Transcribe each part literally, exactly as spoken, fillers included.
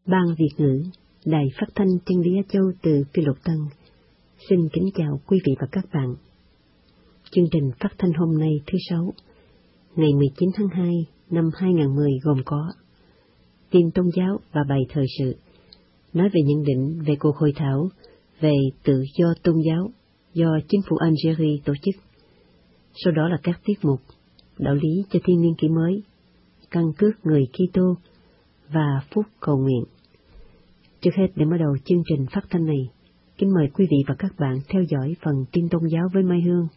Ban Việt ngữ, Đài Phát thanh Chân lý Á Châu từ Phi Luật Tân, xin kính chào quý vị và các bạn. Chương trình phát thanh hôm nay thứ Sáu, ngày mười chín tháng hai năm hai nghìn không trăm mười gồm có tin tôn giáo và bài thời sự, nói về nhận định về cuộc hội thảo về tự do tôn giáo do chính phủ Algeria tổ chức. Sau đó là các tiết mục đạo lý cho thiên niên kỷ mới, căn cước người Kitô và phút cầu nguyện. Trước hết, để mở đầu chương trình phát thanh này, kính mời quý vị và các bạn theo dõi phần tin tôn giáo với Mai Hương.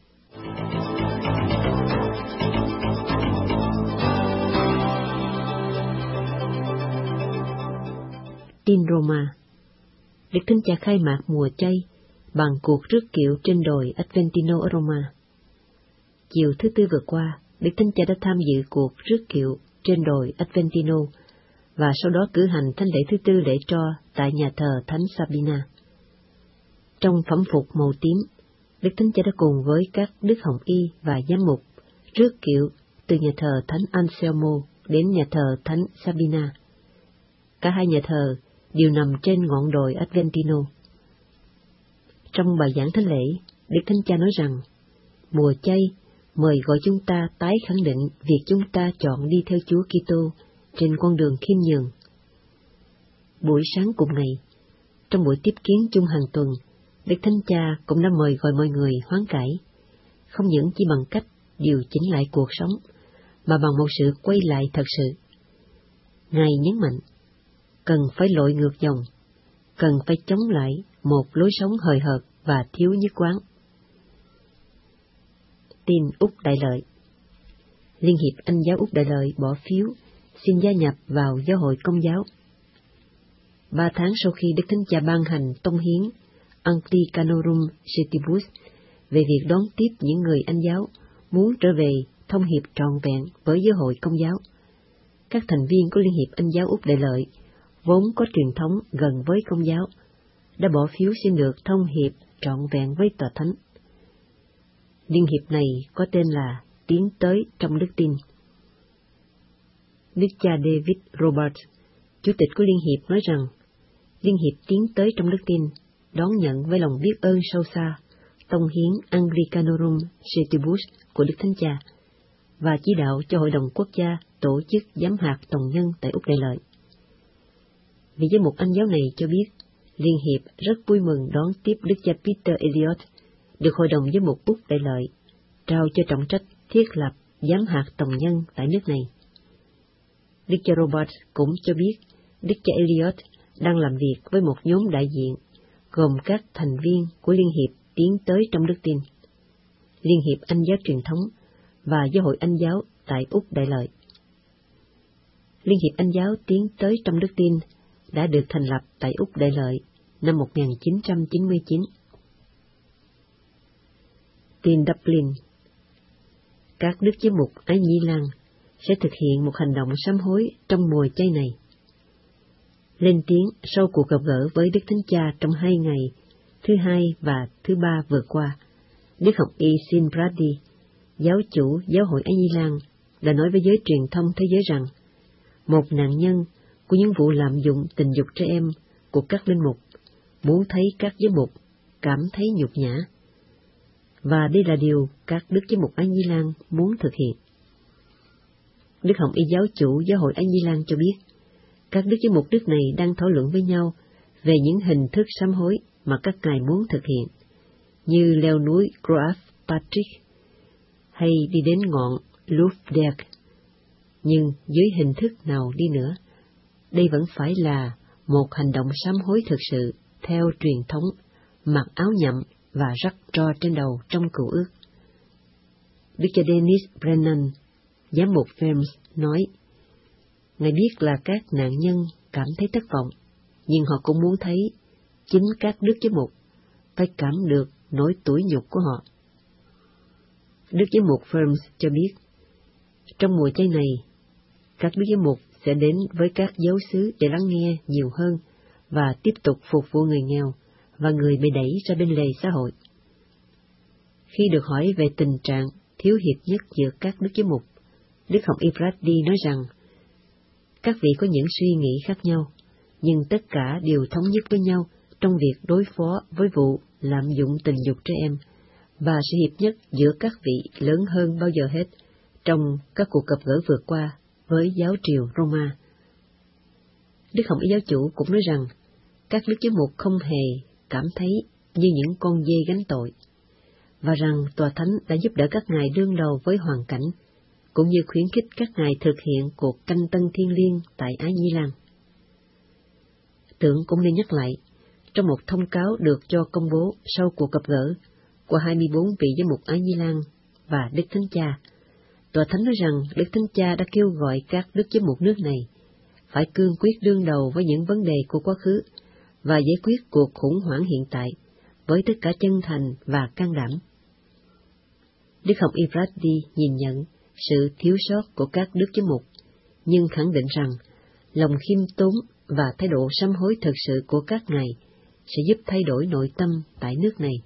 Tin Roma. Đức Thánh Cha khai mạc mùa chay bằng cuộc rước kiệu trên đồi Aventino ở Roma. Chiều thứ Tư vừa qua, Đức Thánh Cha đã tham dự cuộc rước kiệu trên đồi Aventino và sau đó cử hành thánh lễ thứ Tư lễ tro tại nhà thờ Thánh Sabina. Trong phẩm phục màu tím, Đức Thánh Cha đã cùng với các đức hồng y và giám mục rước kiệu từ nhà thờ Thánh Anselmo đến nhà thờ Thánh Sabina. Cả hai nhà thờ đều nằm trên ngọn đồi Aventino. Trong bài giảng thánh lễ, Đức Thánh Cha nói rằng, mùa chay mời gọi chúng ta tái khẳng định việc chúng ta chọn đi theo Chúa Kitô trên con đường khiêm nhường. Buổi sáng cùng ngày, trong buổi tiếp kiến chung hàng tuần, Đức Thánh Cha cũng đã mời gọi mọi người hoán cải, không những chỉ bằng cách điều chỉnh lại cuộc sống, mà bằng một sự quay lại thật sự. Ngài nhấn mạnh, cần phải lội ngược dòng, cần phải chống lại một lối sống hời hợt và thiếu nhất quán. Tin Úc Đại Lợi. Liên hiệp Anh giáo Úc Đại Lợi bỏ phiếu xin gia nhập vào giáo hội Công giáo. Ba tháng sau khi Đức Thánh Cha ban hành tông hiến Anglicanorum Cetibus về việc đón tiếp những người Anh giáo muốn trở về thông hiệp trọn vẹn với giáo hội Công giáo, các thành viên của Liên hiệp Anh giáo Úc Đại Lợi vốn có truyền thống gần với Công giáo đã bỏ phiếu xin được thông hiệp trọn vẹn với Tòa Thánh. Liên hiệp này có tên là Tiến tới trong đức tin. Đức cha David Roberts, chủ tịch của Liên hiệp, nói rằng Liên hiệp tiến tới trong đức tin, đón nhận với lòng biết ơn sâu xa tông hiến Anglicanorum Cetibus của Đức Thánh Cha và chỉ đạo cho Hội đồng Quốc gia tổ chức giám hạt tòng nhân tại Úc Đại Lợi. Vị giám mục Anh giáo này cho biết, Liên hiệp rất vui mừng đón tiếp Đức cha Peter Elliot, được Hội đồng giám mục Úc Đại Lợi trao cho trọng trách thiết lập giám hạt tòng nhân tại nước này. Đức cha Robert cũng cho biết Đức cha Elliot đang làm việc với một nhóm đại diện gồm các thành viên của Liên hiệp tiến tới trong đức tin, Liên hiệp Anh giáo truyền thống và Giáo hội Anh giáo tại Úc Đại Lợi. Liên hiệp Anh giáo tiến tới trong đức tin đã được thành lập tại Úc Đại Lợi năm một nghìn chín trăm chín mươi chín. Tin Dublin. Các đức giám mục Ái Nhĩ Lan sẽ thực hiện một hành động sám hối trong mùa chay này. Lên tiếng sau cuộc gặp gỡ với Đức Thánh Cha trong hai ngày, thứ hai và thứ ba vừa qua, Đức học y Sean Brady, giáo chủ Giáo hội Ái Nhĩ Lan, đã nói với giới truyền thông thế giới rằng một nạn nhân của những vụ lạm dụng tình dục trẻ em của các linh mục muốn thấy các giám mục cảm thấy nhục nhã, và đây là điều các đức giám mục Ái Nhĩ Lan muốn thực hiện. Đức Hồng Y giáo chủ Giáo hội Ái Nhĩ Lan cho biết, các đức giám mục nước này đang thảo luận với nhau về những hình thức sám hối mà các ngài muốn thực hiện, như leo núi Croagh Patrick hay đi đến ngọn Louvre. Nhưng dưới hình thức nào đi nữa, đây vẫn phải là một hành động sám hối thực sự theo truyền thống mặc áo nhậm và rắc tro trên đầu trong Cựu Ước. Đức cha Dennis Brennan, giám mục Ferms, nói, ngài biết là các nạn nhân cảm thấy thất vọng, nhưng họ cũng muốn thấy chính các đức giám mục phải cảm được nỗi tủi nhục của họ. Đức giám mục Ferms cho biết, trong mùa chay này, các đức giám mục sẽ đến với các giáo xứ để lắng nghe nhiều hơn và tiếp tục phục vụ người nghèo và người bị đẩy ra bên lề xã hội. Khi được hỏi về tình trạng thiếu hiệp nhất giữa các đức giám mục, Đức học y Brady nói rằng, các vị có những suy nghĩ khác nhau, nhưng tất cả đều thống nhất với nhau trong việc đối phó với vụ lạm dụng tình dục trẻ em, và sự hiệp nhất giữa các vị lớn hơn bao giờ hết trong các cuộc gặp gỡ vừa qua với giáo triều Roma. Đức Hồng Y giáo chủ cũng nói rằng các đức giám mục không hề cảm thấy như những con dê gánh tội, và rằng Tòa Thánh đã giúp đỡ các ngài đương đầu với hoàn cảnh, cũng như khuyến khích các ngài thực hiện cuộc canh tân thiêng liêng tại Ái Nhi Lan. Tưởng cũng nên nhắc lại, trong một thông cáo được cho công bố sau cuộc gặp gỡ của hai mươi bốn vị giám mục Ái Nhi Lan và Đức Thánh Cha, Tòa Thánh nói rằng Đức Thánh Cha đã kêu gọi các đức giám mục nước này phải cương quyết đương đầu với những vấn đề của quá khứ và giải quyết cuộc khủng hoảng hiện tại với tất cả chân thành và can đảm. Đức Hồng Y Brady nhìn nhận sự thiếu sót của các đức giám mục, nhưng khẳng định rằng lòng khiêm tốn và thái độ sám hối thật sự của các ngài sẽ giúp thay đổi nội tâm tại nước này.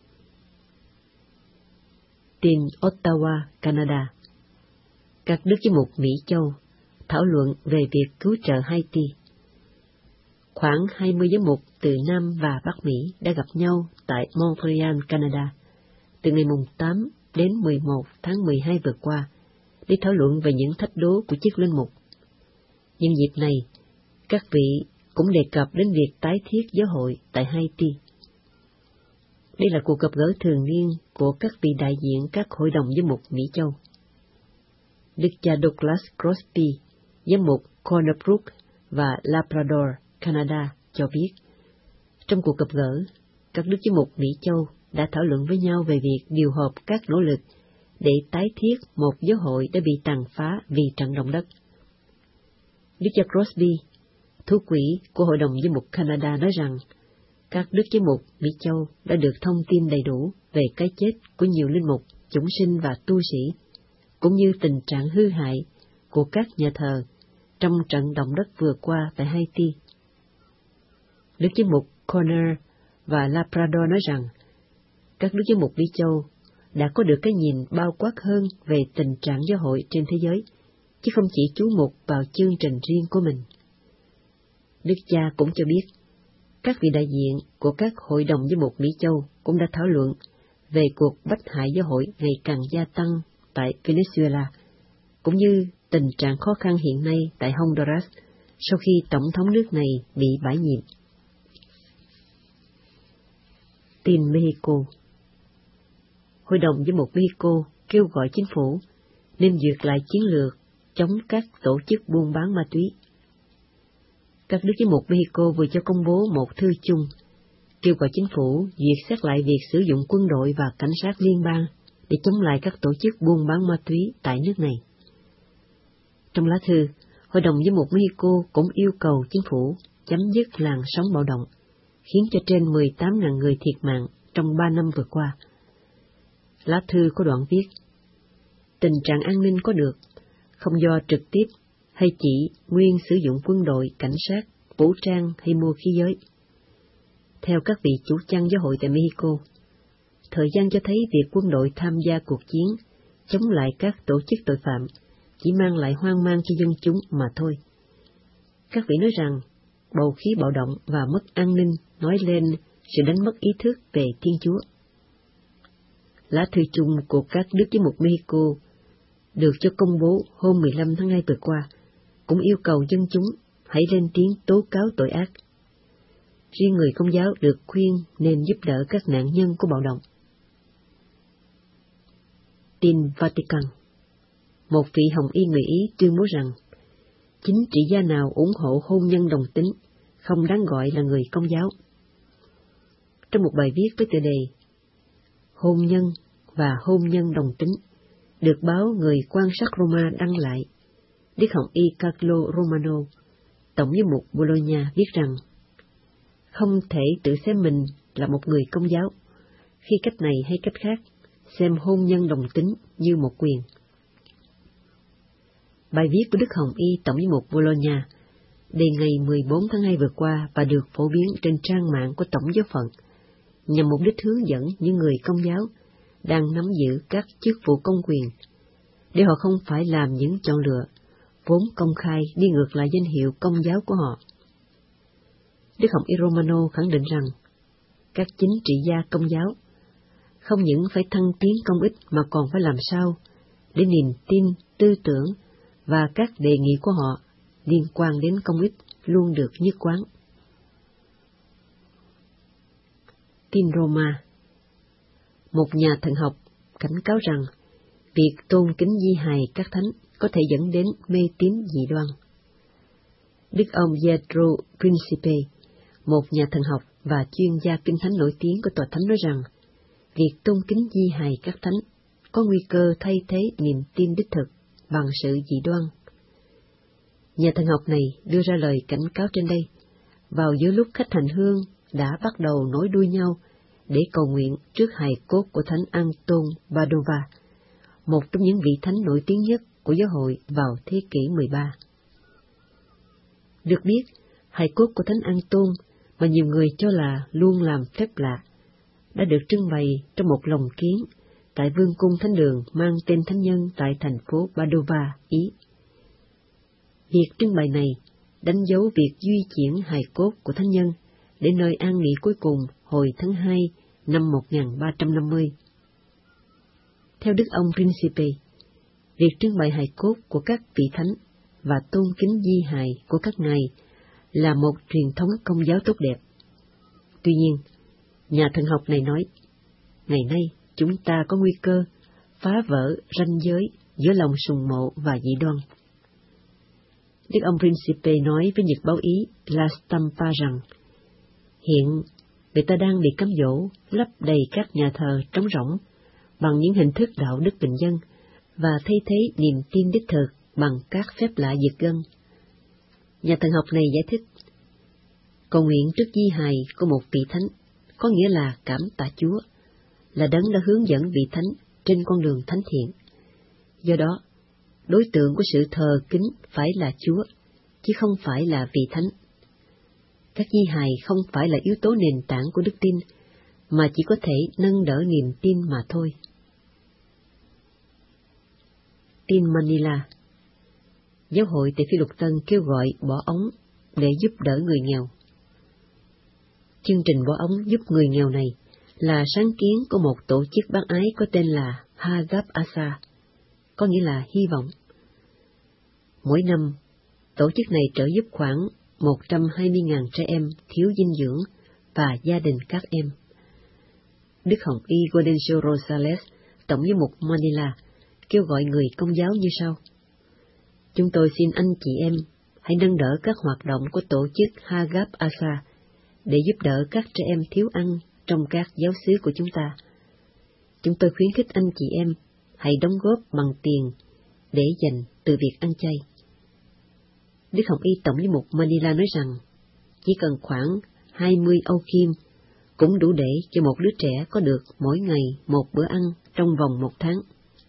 Tin Ottawa, Canada. Các đức giám mục Mỹ Châu thảo luận về việc cứu trợ Haiti. Khoảng hai mươi giám mục từ Nam và Bắc Mỹ đã gặp nhau tại Montreal, Canada, từ ngày tám đến mười một tháng mười hai vừa qua, để thảo luận về những thách đố của chức linh mục. Nhân dịp này, các vị cũng đề cập đến việc tái thiết giáo hội tại Haiti. Đây là cuộc gặp gỡ thường niên của các vị đại diện các hội đồng giám mục Mỹ Châu. Đức cha Douglas Crosby, giám mục Corner Brook và Labrador, Canada, cho biết, trong cuộc gặp gỡ, các đức giám mục Mỹ Châu đã thảo luận với nhau về việc điều hợp các nỗ lực để tái thiết một giáo hội đã bị tàn phá vì trận động đất. Đức cha Crosby, thủ quỹ của Hội đồng Giám mục Canada, nói rằng các đức giám mục Mỹ Châu đã được thông tin đầy đủ về cái chết của nhiều linh mục, chúng sinh và tu sĩ, cũng như tình trạng hư hại của các nhà thờ trong trận động đất vừa qua tại Haiti. Đức giám mục Corner và Labrador nói rằng các đức giám mục Mỹ Châu đã có được cái nhìn bao quát hơn về tình trạng giáo hội trên thế giới, chứ không chỉ chú mục vào chương trình riêng của mình. Đức cha cũng cho biết, các vị đại diện của các hội đồng giám mục Mỹ Châu cũng đã thảo luận về cuộc bách hại giáo hội ngày càng gia tăng tại Venezuela, cũng như tình trạng khó khăn hiện nay tại Honduras sau khi tổng thống nước này bị bãi nhiệm. Tin Mexico. Hội đồng giám mục Mexico kêu gọi chính phủ nên duyệt lại chiến lược chống các tổ chức buôn bán ma túy. Các đức giám mục Mexico vừa cho công bố một thư chung kêu gọi chính phủ duyệt xét lại việc sử dụng quân đội và cảnh sát liên bang để chống lại các tổ chức buôn bán ma túy tại nước này. Trong lá thư, Hội đồng giám mục Mexico cũng yêu cầu chính phủ chấm dứt làn sóng bạo động, khiến cho trên mười tám nghìn người thiệt mạng trong ba năm vừa qua. Lá thư có đoạn viết, tình trạng an ninh có được, không do trực tiếp hay chỉ nguyên sử dụng quân đội, cảnh sát, vũ trang hay mua khí giới. Theo các vị chủ chăn giáo hội tại Mexico, thời gian cho thấy việc quân đội tham gia cuộc chiến chống lại các tổ chức tội phạm chỉ mang lại hoang mang cho dân chúng mà thôi. Các vị nói rằng bầu khí bạo động và mất an ninh nói lên sự đánh mất ý thức về Thiên Chúa. Lá thư chung của các đức giám mục Mexico được cho công bố hôm mười lăm tháng hai vừa qua cũng yêu cầu dân chúng hãy lên tiếng tố cáo tội ác. Riêng người Công giáo được khuyên nên giúp đỡ các nạn nhân của bạo động. Tin Vatican. Một vị hồng y người Ý tuyên bố rằng chính trị gia nào ủng hộ hôn nhân đồng tính không đáng gọi là người Công giáo. Trong một bài viết với tựa đề Hôn nhân và hôn nhân đồng tính, được báo Người Quan sát Roma đăng lại, Đức Hồng Y Carlo Romano, tổng giám mục Bologna, viết rằng không thể tự xem mình là một người Công giáo khi cách này hay cách khác xem hôn nhân đồng tính như một quyền. Bài viết của Đức Hồng Y tổng giám mục Bologna đề ngày mười bốn tháng hai vừa qua và được phổ biến trên trang mạng của Tổng giáo phận, nhằm mục đích hướng dẫn những người Công giáo đang nắm giữ các chức vụ công quyền, để họ không phải làm những chọn lựa vốn công khai đi ngược lại danh hiệu Công giáo của họ. Đức Hồng Y Romano khẳng định rằng các chính trị gia Công giáo không những phải thăng tiến công ích mà còn phải làm sao để niềm tin, tư tưởng và các đề nghị của họ liên quan đến công ích luôn được nhất quán. Tin Roma. Một nhà thần học cảnh cáo rằng việc tôn kính di hài các thánh có thể dẫn đến mê tín dị đoan. Đức ông Pietro Principe, một nhà thần học và chuyên gia kinh thánh nổi tiếng của tòa thánh nói rằng, việc tôn kính di hài các thánh có nguy cơ thay thế niềm tin đích thực bằng sự dị đoan. Nhà thần học này đưa ra lời cảnh cáo trên đây, vào giữa lúc khách hành hương đã bắt đầu nối đuôi nhau để cầu nguyện trước hài cốt của Thánh Anton Padova, một trong những vị thánh nổi tiếng nhất của giáo hội vào thế kỷ mười ba. Được biết, hài cốt của Thánh Anton mà nhiều người cho là luôn làm phép lạ, đã được trưng bày trong một lồng kiến tại vương cung thánh đường mang tên thánh nhân tại thành phố Padova, Ý. Việc trưng bày này đánh dấu việc di chuyển hài cốt của thánh nhân để nơi an nghỉ cuối cùng hồi tháng hai năm một nghìn ba trăm năm mươi. Theo Đức ông Principe, việc trưng bày hài cốt của các vị thánh và tôn kính di hài của các ngài là một truyền thống Công giáo tốt đẹp. Tuy nhiên, nhà thần học này nói, ngày nay chúng ta có nguy cơ phá vỡ ranh giới giữa lòng sùng mộ và dị đoan. Đức ông Principe nói với nhật báo Ý La Stampa rằng, hiện người ta đang bị cám dỗ lấp đầy các nhà thờ trống rỗng bằng những hình thức đạo đức bình dân và thay thế niềm tin đích thực bằng các phép lạ giật gân. Nhà thần học này giải thích, cầu nguyện trước di hài của một vị thánh có nghĩa là cảm tạ Chúa, là đấng đã hướng dẫn vị thánh trên con đường thánh thiện. Do đó, đối tượng của sự thờ kính phải là Chúa, chứ không phải là vị thánh. Các di hài không phải là yếu tố nền tảng của đức tin, mà chỉ có thể nâng đỡ niềm tin mà thôi. Tin Manila. Giáo hội tại Phi Luật Tân kêu gọi bỏ ống để giúp đỡ người nghèo. Chương trình bỏ ống giúp người nghèo này là sáng kiến của một tổ chức bác ái có tên là Hagap Asa, có nghĩa là hy vọng. Mỗi năm, tổ chức này trợ giúp khoảng một trăm hai mươi nghìn trẻ em thiếu dinh dưỡng và gia đình các em. Đức Hồng Y Gaudencio Rosales, Tổng giám mục Manila, kêu gọi người Công giáo như sau. Chúng tôi xin anh chị em hãy nâng đỡ các hoạt động của tổ chức Hagap Asa để giúp đỡ các trẻ em thiếu ăn trong các giáo xứ của chúng ta. Chúng tôi khuyến khích anh chị em hãy đóng góp bằng tiền để dành từ việc ăn chay. Đức Hồng Y Tổng giám mục Manila nói rằng chỉ cần khoảng hai mươi Âu kim cũng đủ để cho một đứa trẻ có được mỗi ngày một bữa ăn trong vòng một tháng.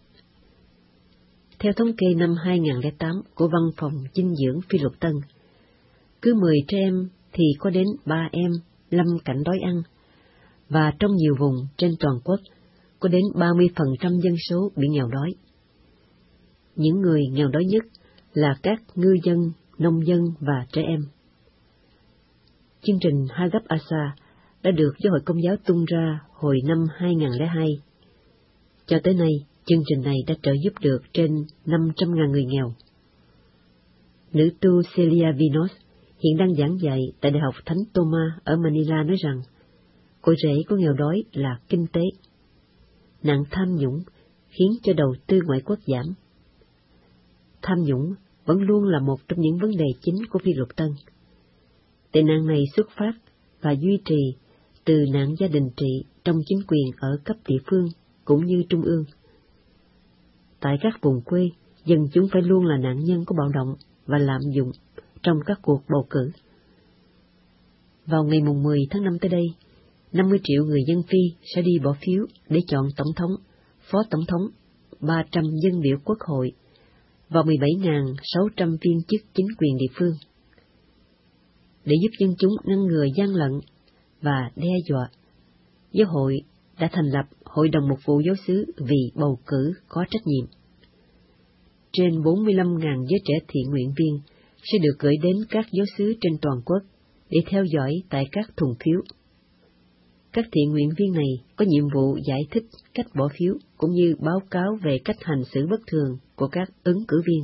Theo thống kê năm hai nghìn lẻ tám của Văn phòng Dinh dưỡng Phi Luật Tân, cứ mười trẻ em thì có đến ba em lâm cảnh đói ăn, và trong nhiều vùng trên toàn quốc có đến ba mươi phần trăm dân số bị nghèo đói. Những người nghèo đói nhất là các ngư dân, nông dân và trẻ em. Chương trình Hagap Asa đã được Giáo hội Công giáo tung ra hồi năm hai nghìn lẻ hai. Cho tới nay, chương trình này đã trợ giúp được trên năm trăm nghìn người nghèo. Nữ tu Celia Vinos hiện đang giảng dạy tại Đại học Thánh Thomas ở Manila nói rằng, cội rễ của nghèo đói là kinh tế. Nạn tham nhũng khiến cho đầu tư ngoại quốc giảm. Tham nhũng vẫn luôn là một trong những vấn đề chính của Phi Luật Tân. Tệ nạn này xuất phát và duy trì từ nạn gia đình trị trong chính quyền ở cấp địa phương cũng như trung ương. Tại các vùng quê, dân chúng phải luôn là nạn nhân của bạo động và lạm dụng trong các cuộc bầu cử. Vào ngày mùng mười tháng năm tới đây, năm mươi triệu người dân Phi sẽ đi bỏ phiếu để chọn tổng thống, phó tổng thống, ba trăm dân biểu quốc hội và mười bảy nghìn sáu trăm viên chức chính quyền địa phương. Để giúp dân chúng ngăn ngừa gian lận và đe dọa, giáo hội đã thành lập Hội đồng Mục vụ Giáo xứ vì bầu cử có trách nhiệm. Trên bốn mươi lăm nghìn giới trẻ thiện nguyện viên sẽ được gửi đến các giáo xứ trên toàn quốc để theo dõi tại các thùng phiếu. Các thiện nguyện viên này có nhiệm vụ giải thích cách bỏ phiếu cũng như báo cáo về cách hành xử bất thường của các ứng cử viên.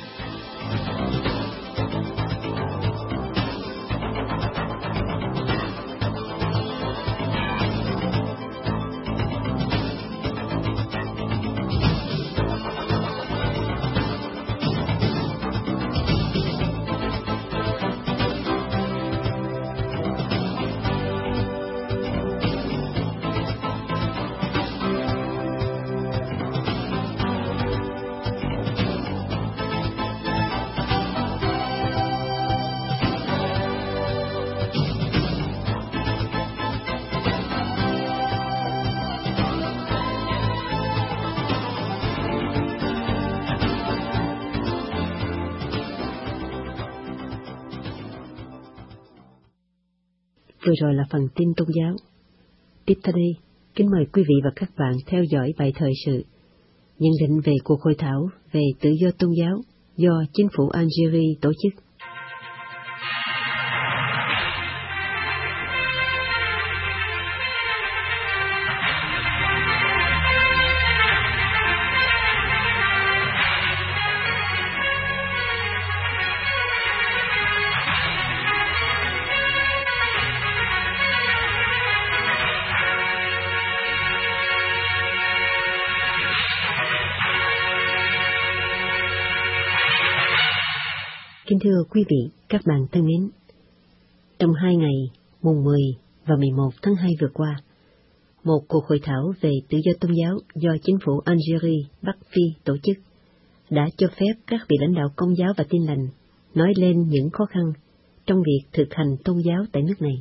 Vừa rồi là phần tin tôn giáo. Tiếp theo đây, kính mời quý vị và các bạn theo dõi bài thời sự, nhận định về cuộc hội thảo về tự do tôn giáo do chính phủ Algeria tổ chức. Kính thưa quý vị, các bạn thân mến, trong hai ngày mùng mười và mười một tháng hai vừa qua, một cuộc hội thảo về tự do tôn giáo do chính phủ Algeria Bắc Phi tổ chức đã cho phép các vị lãnh đạo Công giáo và Tin lành nói lên những khó khăn trong việc thực hành tôn giáo tại nước này.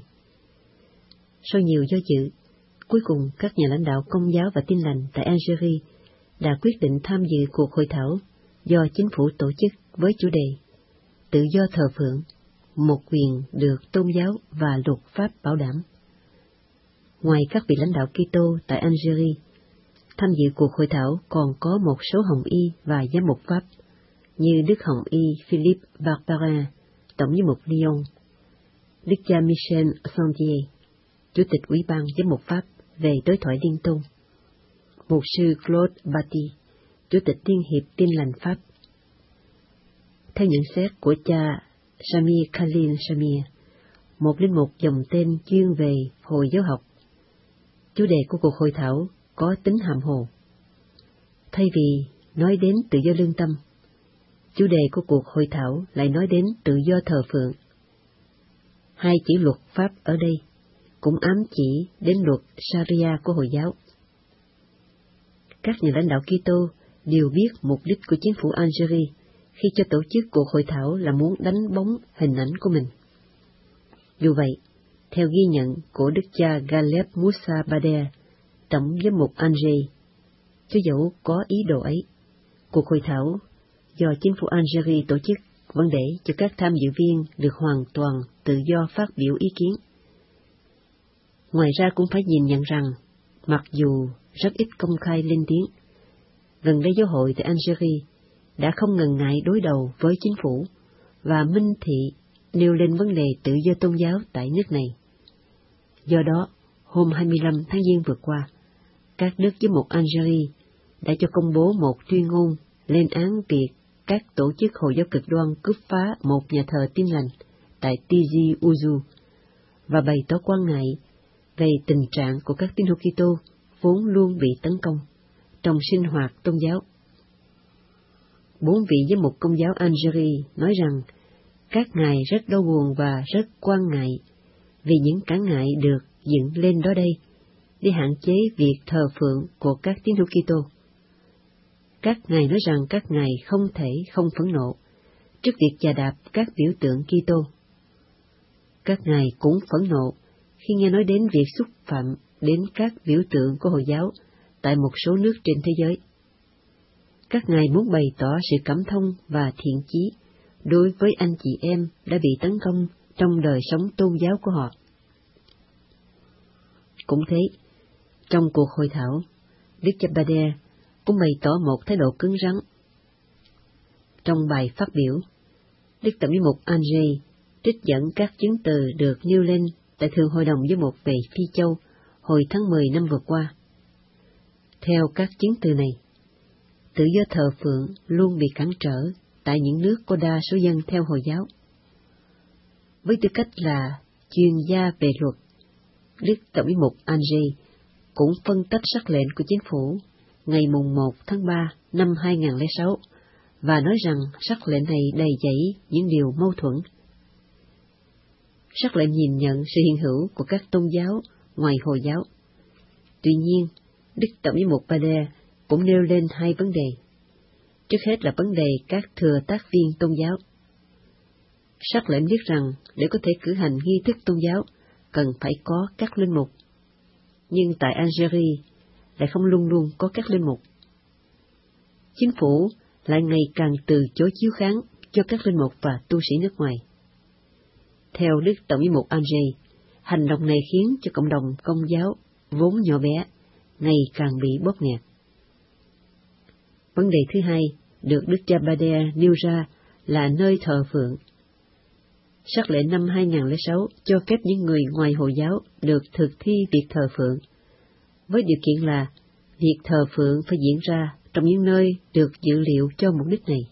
Sau nhiều do dự, cuối cùng các nhà lãnh đạo Công giáo và Tin lành tại Algeria đã quyết định tham dự cuộc hội thảo do chính phủ tổ chức với chủ đề Tự do thờ phượng, một quyền được tôn giáo và luật pháp bảo đảm. Ngoài các vị lãnh đạo Kitô tại Algeria, tham dự cuộc hội thảo còn có một số hồng y và giám mục Pháp, như Đức Hồng y Philippe Barbara, Tổng giám mục Lyon, Đức cha Michel Sandier, Chủ tịch Ủy ban giám mục Pháp về đối thoại liên tôn, Mục sư Claude Batty, Chủ tịch Liên hiệp Tin lành Pháp. Theo nhận xét của cha Samir Khalil Samir, một linh mục dòng tên chuyên về Hồi giáo học, chủ đề của cuộc hội thảo có tính hàm hồ. Thay vì nói đến tự do lương tâm, chủ đề của cuộc hội thảo lại nói đến tự do thờ phượng. Hai chữ luật pháp ở đây cũng ám chỉ đến luật Sharia của Hồi giáo. Các nhà lãnh đạo Kitô đều biết mục đích của chính phủ Algeria khi cho tổ chức cuộc hội thảo là muốn đánh bóng hình ảnh của mình. Dù vậy, theo ghi nhận của Đức cha Galeb Moussa Bader, Tổng giám mục Angers, cho dẫu có ý đồ ấy, cuộc hội thảo do chính phủ Algeria tổ chức vẫn để cho các tham dự viên được hoàn toàn tự do phát biểu ý kiến. Ngoài ra cũng phải nhìn nhận rằng, mặc dù rất ít công khai lên tiếng, gần đây giáo hội tại Algeria đã không ngần ngại đối đầu với chính phủ và minh thị nêu lên vấn đề tự do tôn giáo tại nước này. Do đó, hôm hai mươi lăm tháng Giêng vừa qua, các đức giám mục Algeria đã cho công bố một tuyên ngôn lên án việc các tổ chức Hồi giáo cực đoan cướp phá một nhà thờ Tin lành tại Tizi Ouzou và bày tỏ quan ngại về tình trạng của các tín hữu Kitô vốn luôn bị tấn công trong sinh hoạt tôn giáo. Bốn vị giám mục Công giáo Algeria nói rằng các ngài rất đau buồn và rất quan ngại vì những cản ngại được dựng lên đó đây để hạn chế việc thờ phượng của các tín hữu Kitô. Các ngài nói rằng các ngài không thể không phẫn nộ trước việc chà đạp các biểu tượng Kitô. Các ngài cũng phẫn nộ khi nghe nói đến việc xúc phạm đến các biểu tượng của Hồi giáo tại một số nước trên thế giới. Các ngài muốn bày tỏ sự cảm thông và thiện chí đối với anh chị em đã bị tấn công trong đời sống tôn giáo của họ. Cũng thế, trong cuộc hội thảo, Đức cha Bader cũng bày tỏ một thái độ cứng rắn. Trong bài phát biểu, Đức Tổng giám mục Angers trích dẫn các chứng từ được nêu lên tại Thường Hội đồng Giám mục về Phi Châu hồi tháng mười năm vừa qua. Theo các chứng từ này, tự do thờ phượng luôn bị cản trở tại những nước có đa số dân theo Hồi giáo. Với tư cách là chuyên gia về luật, Đức Tổng giám mục Andrei cũng phân tích sắc lệnh của chính phủ ngày mùng một tháng ba năm hai nghìn không trăm lẻ sáu và nói rằng sắc lệnh này đầy dẫy những điều mâu thuẫn. Sắc lệnh nhìn nhận sự hiện hữu của các tôn giáo ngoài Hồi giáo. Tuy nhiên, Đức Tổng giám mục Bade cũng nêu lên hai vấn đề. Trước hết là vấn đề các thừa tác viên tôn giáo. Sắc lệnh viết rằng để có thể cử hành nghi thức tôn giáo cần phải có các linh mục. Nhưng tại Algeria lại không luôn luôn có các linh mục. Chính phủ lại ngày càng từ chối chiếu kháng cho các linh mục và tu sĩ nước ngoài. Theo Đức Tổng giám mục Andrei, hành động này khiến cho cộng đồng Công giáo vốn nhỏ bé ngày càng bị bóp nghẹt. Vấn đề thứ hai được Đức cha Bade nêu ra là nơi thờ phượng. Sắc lệnh năm hai nghìn không trăm lẻ sáu cho phép những người ngoài Hồi giáo được thực thi việc thờ phượng, với điều kiện là việc thờ phượng phải diễn ra trong những nơi được dự liệu cho mục đích này.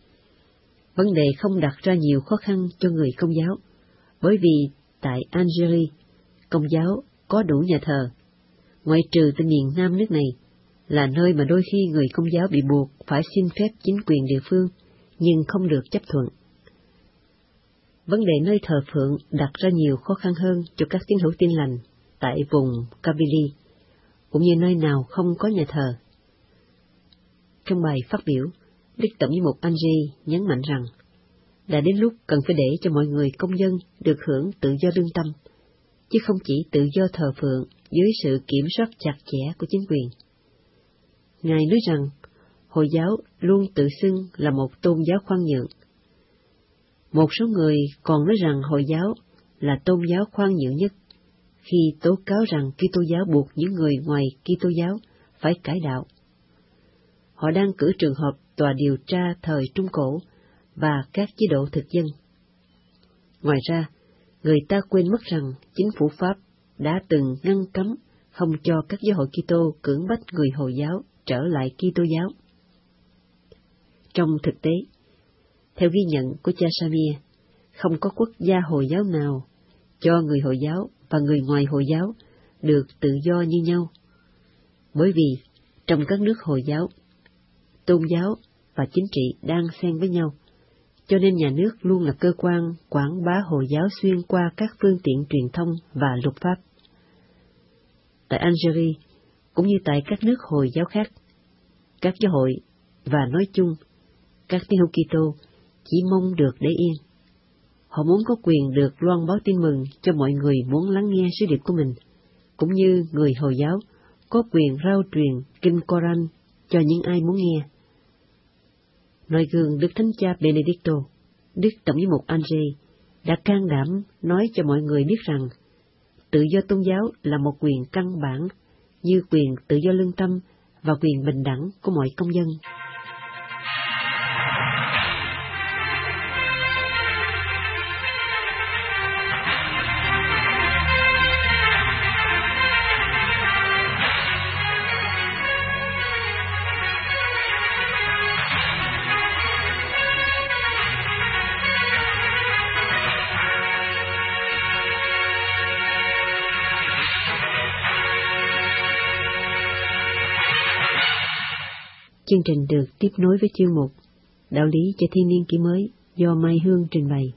Vấn đề không đặt ra nhiều khó khăn cho người Công giáo, bởi vì tại Algeria, Công giáo có đủ nhà thờ, ngoại trừ tại miền Nam nước này, là nơi mà đôi khi người Công giáo bị buộc phải xin phép chính quyền địa phương, nhưng không được chấp thuận. Vấn đề nơi thờ phượng đặt ra nhiều khó khăn hơn cho các tín hữu Tin lành tại vùng Kabylie, cũng như nơi nào không có nhà thờ. Trong bài phát biểu, Đức Tổng giám mục Andrei nhấn mạnh rằng đã đến lúc cần phải để cho mọi người công dân được hưởng tự do lương tâm, chứ không chỉ tự do thờ phượng dưới sự kiểm soát chặt chẽ của chính quyền. Ngài nói rằng Hồi giáo luôn tự xưng là một tôn giáo khoan nhượng. Một số người còn nói rằng Hồi giáo là tôn giáo khoan nhượng nhất, khi tố cáo rằng Kitô giáo buộc những người ngoài Kitô giáo phải cải đạo. Họ đang cử trường hợp tòa điều tra thời Trung Cổ và các chế độ thực dân. Ngoài ra, người ta quên mất rằng chính phủ Pháp đã từng ngăn cấm không cho các giáo hội Kitô cưỡng bách người Hồi giáo trở lại Kitô giáo. Trong thực tế, theo ghi nhận của cha Samir, không có quốc gia Hồi giáo nào cho người Hồi giáo và người ngoài Hồi giáo được tự do như nhau, bởi vì trong các nước Hồi giáo, tôn giáo và chính trị đang xen với nhau, cho nên nhà nước luôn là cơ quan quảng bá Hồi giáo xuyên qua các phương tiện truyền thông và luật pháp. Tại Algeria, cũng như tại các nước Hồi giáo khác, các giáo hội và nói chung các tín hữu Kitô chỉ mong được để yên. Họ muốn có quyền được loan báo tin mừng cho mọi người muốn lắng nghe sứ điệp của mình, cũng như người Hồi giáo có quyền rao truyền kinh Koran cho những ai muốn nghe. Noi gương Đức Thánh Cha Benedicto, Đức Tổng giám mục Andrei đã can đảm nói cho mọi người biết rằng tự do tôn giáo là một quyền căn bản như quyền tự do lương tâm và quyền bình đẳng của mọi công dân. Chương trình được tiếp nối với chuyên mục Đạo lý cho thiên niên kỷ mới do Mai Hương trình bày.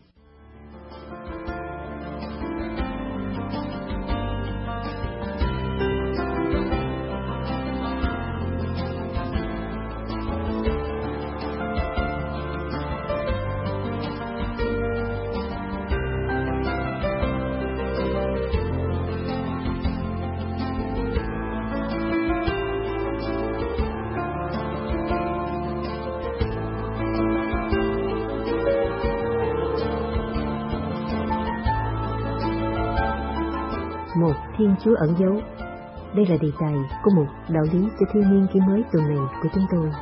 Một Thiên Chúa ẩn dấu. Đây là đề tài của một đạo lý cho thiên niên kỷ mới tuần này của chúng tôi.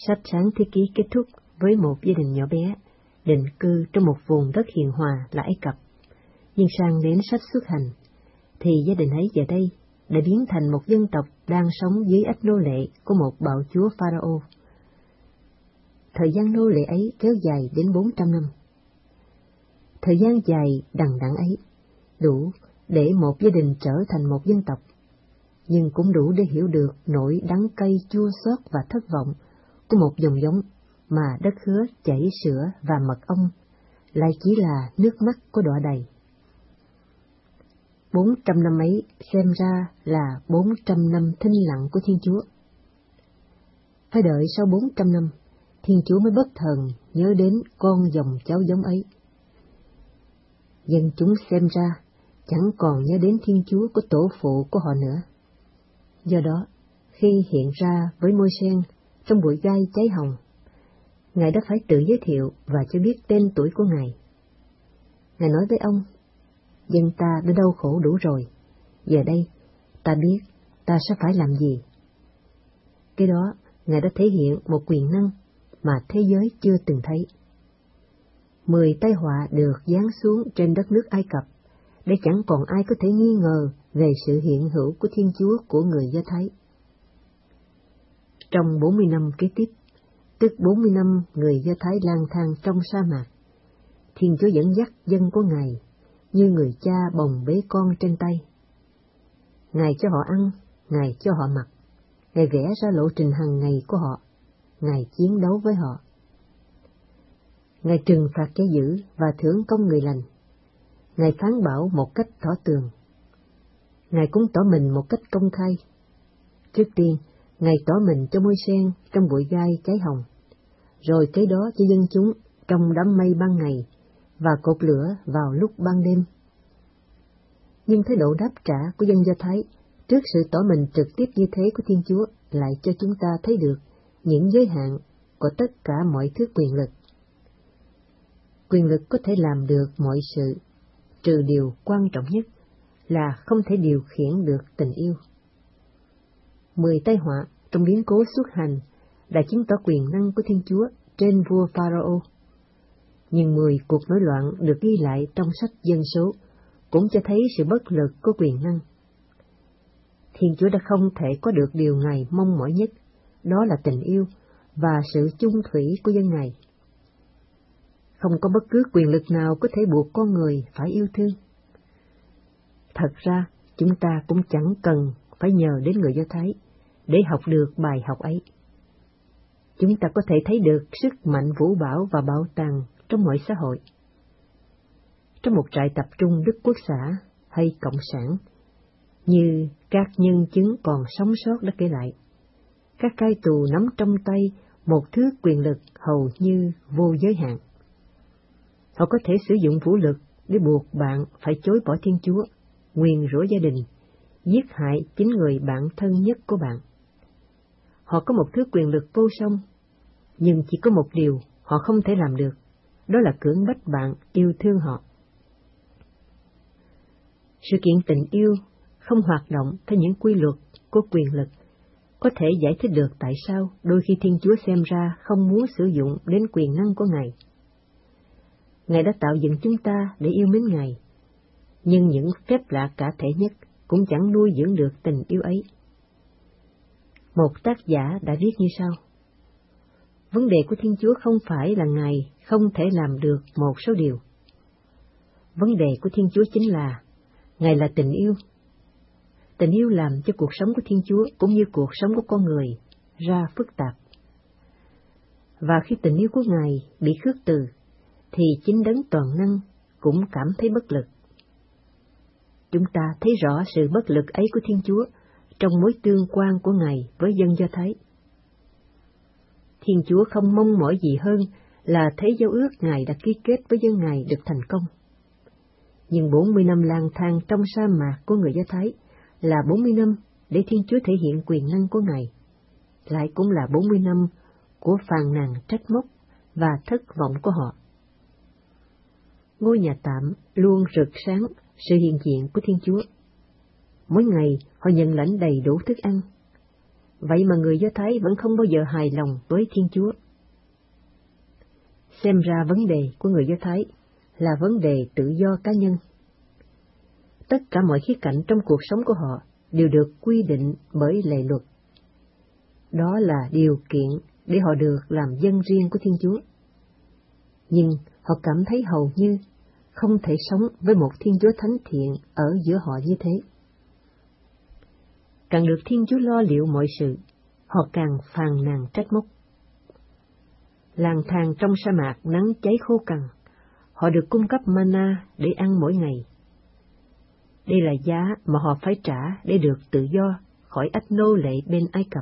Sách Sáng Thế Ký kết thúc với một gia đình nhỏ bé, định cư trong một vùng đất hiền hòa là Ai Cập. Nhưng sang đến sách Xuất Hành, thì gia đình ấy giờ đây đã biến thành một dân tộc đang sống dưới ách nô lệ của một bạo chúa Pharaoh. Thời gian nô lệ ấy kéo dài đến bốn trăm năm. Thời gian dài đằng đẵng ấy đủ để một gia đình trở thành một dân tộc, nhưng cũng đủ để hiểu được nỗi đắng cay chua xót và thất vọng của một dòng giống mà đất hứa chảy sữa và mật ong lại chỉ là nước mắt của đọa đầy. Bốn trăm năm ấy xem ra là bốn trăm năm thinh lặng của Thiên Chúa. Phải đợi sau bốn trăm năm, Thiên Chúa mới bất thần nhớ đến con dòng cháu giống ấy. Dân chúng xem ra chẳng còn nhớ đến Thiên Chúa của tổ phụ của họ nữa. Do đó, khi hiện ra với Môi-se trong bụi gai cháy hồng, Ngài đã phải tự giới thiệu và cho biết tên tuổi của Ngài. Ngài nói với ông, dân ta đã đau khổ đủ rồi, giờ đây ta biết ta sẽ phải làm gì. Cái đó, Ngài đã thể hiện một quyền năng mà thế giới chưa từng thấy. Mười tai họa được giáng xuống trên đất nước Ai Cập, để chẳng còn ai có thể nghi ngờ về sự hiện hữu của Thiên Chúa của người Do Thái. Trong bốn mươi năm kế tiếp, tức bốn mươi năm người Do Thái lang thang trong sa mạc, Thiên Chúa dẫn dắt dân của Ngài như người cha bồng bế con trên tay. Ngài cho họ ăn, Ngài cho họ mặc, Ngài vẽ ra lộ trình hàng ngày của họ, Ngài chiến đấu với họ. Ngài trừng phạt kẻ dữ và thưởng công người lành. Ngài phán bảo một cách tỏ tường. Ngài cũng tỏ mình một cách công khai. Trước tiên, Ngài tỏ mình cho Môi-se trong bụi gai cháy hồng, rồi kế đó cho dân chúng trong đám mây ban ngày và cột lửa vào lúc ban đêm. Nhưng thái độ đáp trả của dân Do Thái trước sự tỏ mình trực tiếp như thế của Thiên Chúa lại cho chúng ta thấy được những giới hạn của tất cả mọi thứ quyền lực. Quyền lực có thể làm được mọi sự, trừ điều quan trọng nhất là không thể điều khiển được tình yêu. Mười tai họa trong biến cố Xuất Hành đã chứng tỏ quyền năng của Thiên Chúa trên vua Pharaoh. Nhưng mười cuộc nổi loạn được ghi lại trong sách Dân Số cũng cho thấy sự bất lực của quyền năng. Thiên Chúa đã không thể có được điều Ngài mong mỏi nhất, đó là tình yêu và sự chung thủy của dân Ngài. Không có bất cứ quyền lực nào có thể buộc con người phải yêu thương. Thật ra, chúng ta cũng chẳng cần phải nhờ đến người Do Thái để học được bài học ấy. Chúng ta có thể thấy được sức mạnh vũ bão và bảo tàng trong mọi xã hội. Trong một trại tập trung Đức Quốc xã hay Cộng sản, như các nhân chứng còn sống sót đã kể lại, các cai tù nắm trong tay một thứ quyền lực hầu như vô giới hạn. Họ có thể sử dụng vũ lực để buộc bạn phải chối bỏ Thiên Chúa, nguyền rủa gia đình, giết hại chính người bạn thân nhất của bạn. Họ có một thứ quyền lực vô song, nhưng chỉ có một điều họ không thể làm được, đó là cưỡng bách bạn yêu thương họ. Sự kiện tình yêu không hoạt động theo những quy luật của quyền lực có thể giải thích được tại sao đôi khi Thiên Chúa xem ra không muốn sử dụng đến quyền năng của Ngài. Ngài đã tạo dựng chúng ta để yêu mến Ngài, nhưng những phép lạ cả thể nhất cũng chẳng nuôi dưỡng được tình yêu ấy. Một tác giả đã viết như sau: vấn đề của Thiên Chúa không phải là Ngài không thể làm được một số điều. Vấn đề của Thiên Chúa chính là Ngài là tình yêu. Tình yêu làm cho cuộc sống của Thiên Chúa cũng như cuộc sống của con người ra phức tạp. Và khi tình yêu của Ngài bị khước từ, thì chính đấng toàn năng cũng cảm thấy bất lực. Chúng ta thấy rõ sự bất lực ấy của Thiên Chúa trong mối tương quan của Ngài với dân Do Thái. Thiên Chúa không mong mỏi gì hơn là thấy giao ước Ngài đã ký kết với dân Ngài được thành công. Nhưng bốn mươi năm lang thang trong sa mạc của người Do Thái là bốn mươi năm để Thiên Chúa thể hiện quyền năng của Ngài, lại cũng là bốn mươi năm của phàn nàn trách móc và thất vọng của họ. Ngôi nhà tạm luôn rực sáng sự hiện diện của Thiên Chúa. Mỗi ngày họ nhận lãnh đầy đủ thức ăn. Vậy mà người Do Thái vẫn không bao giờ hài lòng với Thiên Chúa. Xem ra vấn đề của người Do Thái là vấn đề tự do cá nhân. Tất cả mọi khía cạnh trong cuộc sống của họ đều được quy định bởi lệ luật. Đó là điều kiện để họ được làm dân riêng của Thiên Chúa. Nhưng họ cảm thấy hầu như không thể sống với một Thiên Chúa thánh thiện ở giữa họ như thế. Càng được Thiên Chúa lo liệu mọi sự, họ càng phàn nàn trách móc. Lang thang trong sa mạc nắng cháy khô cằn, họ được cung cấp mana để ăn mỗi ngày. Đây là giá mà họ phải trả để được tự do khỏi ách nô lệ bên Ai Cập.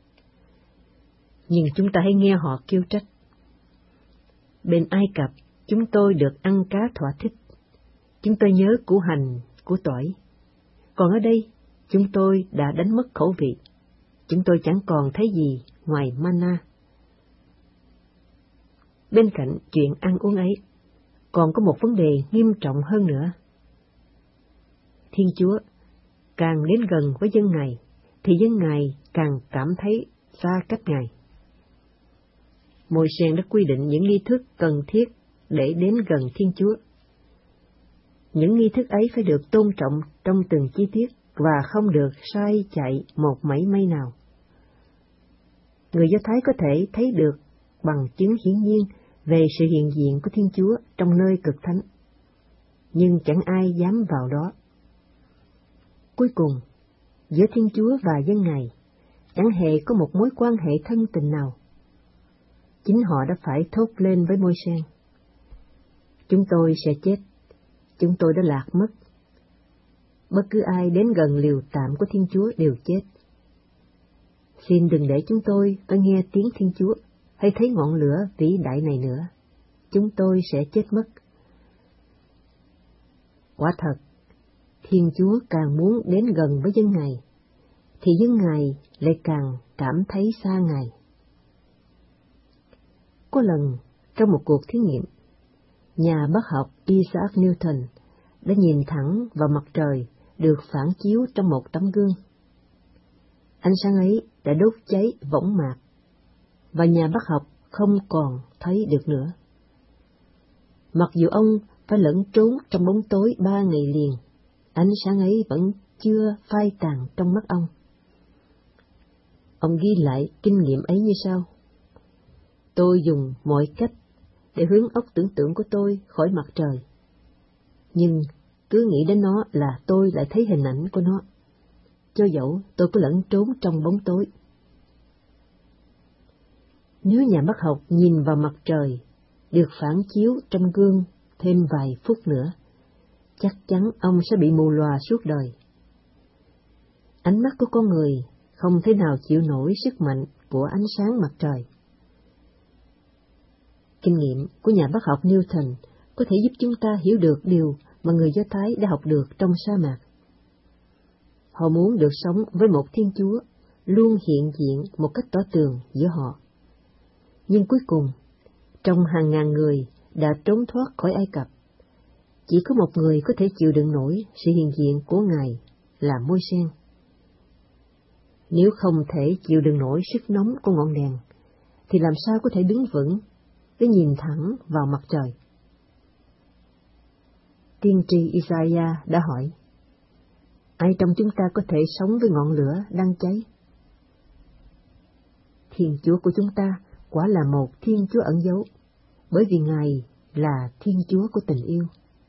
Nhưng chúng ta hãy nghe họ kêu trách. Bên Ai Cập, chúng tôi được ăn cá thỏa thích. Chúng tôi nhớ củ hành, củ tỏi. Còn ở đây, chúng tôi đã đánh mất khẩu vị. Chúng tôi chẳng còn thấy gì ngoài mana. Bên cạnh chuyện ăn uống ấy, còn có một vấn đề nghiêm trọng hơn nữa. Thiên Chúa càng đến gần với dân Ngài, thì dân Ngài càng cảm thấy xa cách Ngài. Môi-se đã quy định những nghi thức cần thiết để đến gần Thiên Chúa. Những nghi thức ấy phải được tôn trọng trong từng chi tiết và không được sai chạy một mảy may nào. Người Do Thái có thể thấy được bằng chứng hiển nhiên về sự hiện diện của Thiên Chúa trong nơi cực thánh, nhưng chẳng ai dám vào đó. Cuối cùng, giữa Thiên Chúa và dân Ngài chẳng hề có một mối quan hệ thân tình nào. Chính họ đã phải thốt lên với Môi-se: chúng tôi sẽ chết, chúng tôi đã lạc mất. Bất cứ ai đến gần liều tạm của Thiên Chúa đều chết. Xin đừng để chúng tôi phải nghe tiếng Thiên Chúa hay thấy ngọn lửa vĩ đại này nữa. Chúng tôi sẽ chết mất. Quả thật, Thiên Chúa càng muốn đến gần với dân Ngài, thì dân Ngài lại càng cảm thấy xa Ngài. Có lần, trong một cuộc thí nghiệm, nhà bác học Isaac Newton đã nhìn thẳng vào mặt trời được phản chiếu trong một tấm gương. Ánh sáng ấy đã đốt cháy võng mạc, và nhà bác học không còn thấy được nữa. Mặc dù ông phải lẫn trốn trong bóng tối ba ngày liền, ánh sáng ấy vẫn chưa phai tàn trong mắt ông. Ông ghi lại kinh nghiệm ấy như sau: tôi dùng mọi cách để hướng óc tưởng tượng của tôi khỏi mặt trời, nhưng cứ nghĩ đến nó là tôi lại thấy hình ảnh của nó, cho dẫu tôi có lẫn trốn trong bóng tối. Nếu nhà bác học nhìn vào mặt trời được phản chiếu trong gương thêm vài phút nữa, chắc chắn ông sẽ bị mù lòa suốt đời. Ánh mắt của con người không thể nào chịu nổi sức mạnh của ánh sáng mặt trời. Kinh nghiệm của nhà bác học Newton có thể giúp chúng ta hiểu được điều mà người Do Thái đã học được trong sa mạc. Họ muốn được sống với một Thiên Chúa luôn hiện diện một cách tỏ tường giữa họ. Nhưng cuối cùng, trong hàng ngàn người đã trốn thoát khỏi Ai Cập, chỉ có một người có thể chịu đựng nổi sự hiện diện của Ngài là Môi-se. Nếu không thể chịu đựng nổi sức nóng của ngọn đèn, thì làm sao có thể đứng vững để nhìn thẳng vào mặt trời? Tiên tri Isaiah đã hỏi: ai trong chúng ta có thể sống với ngọn lửa đang cháy? Thiên Chúa của chúng ta quả là một Thiên Chúa ẩn giấu, bởi vì Ngài là Thiên Chúa của tình yêu.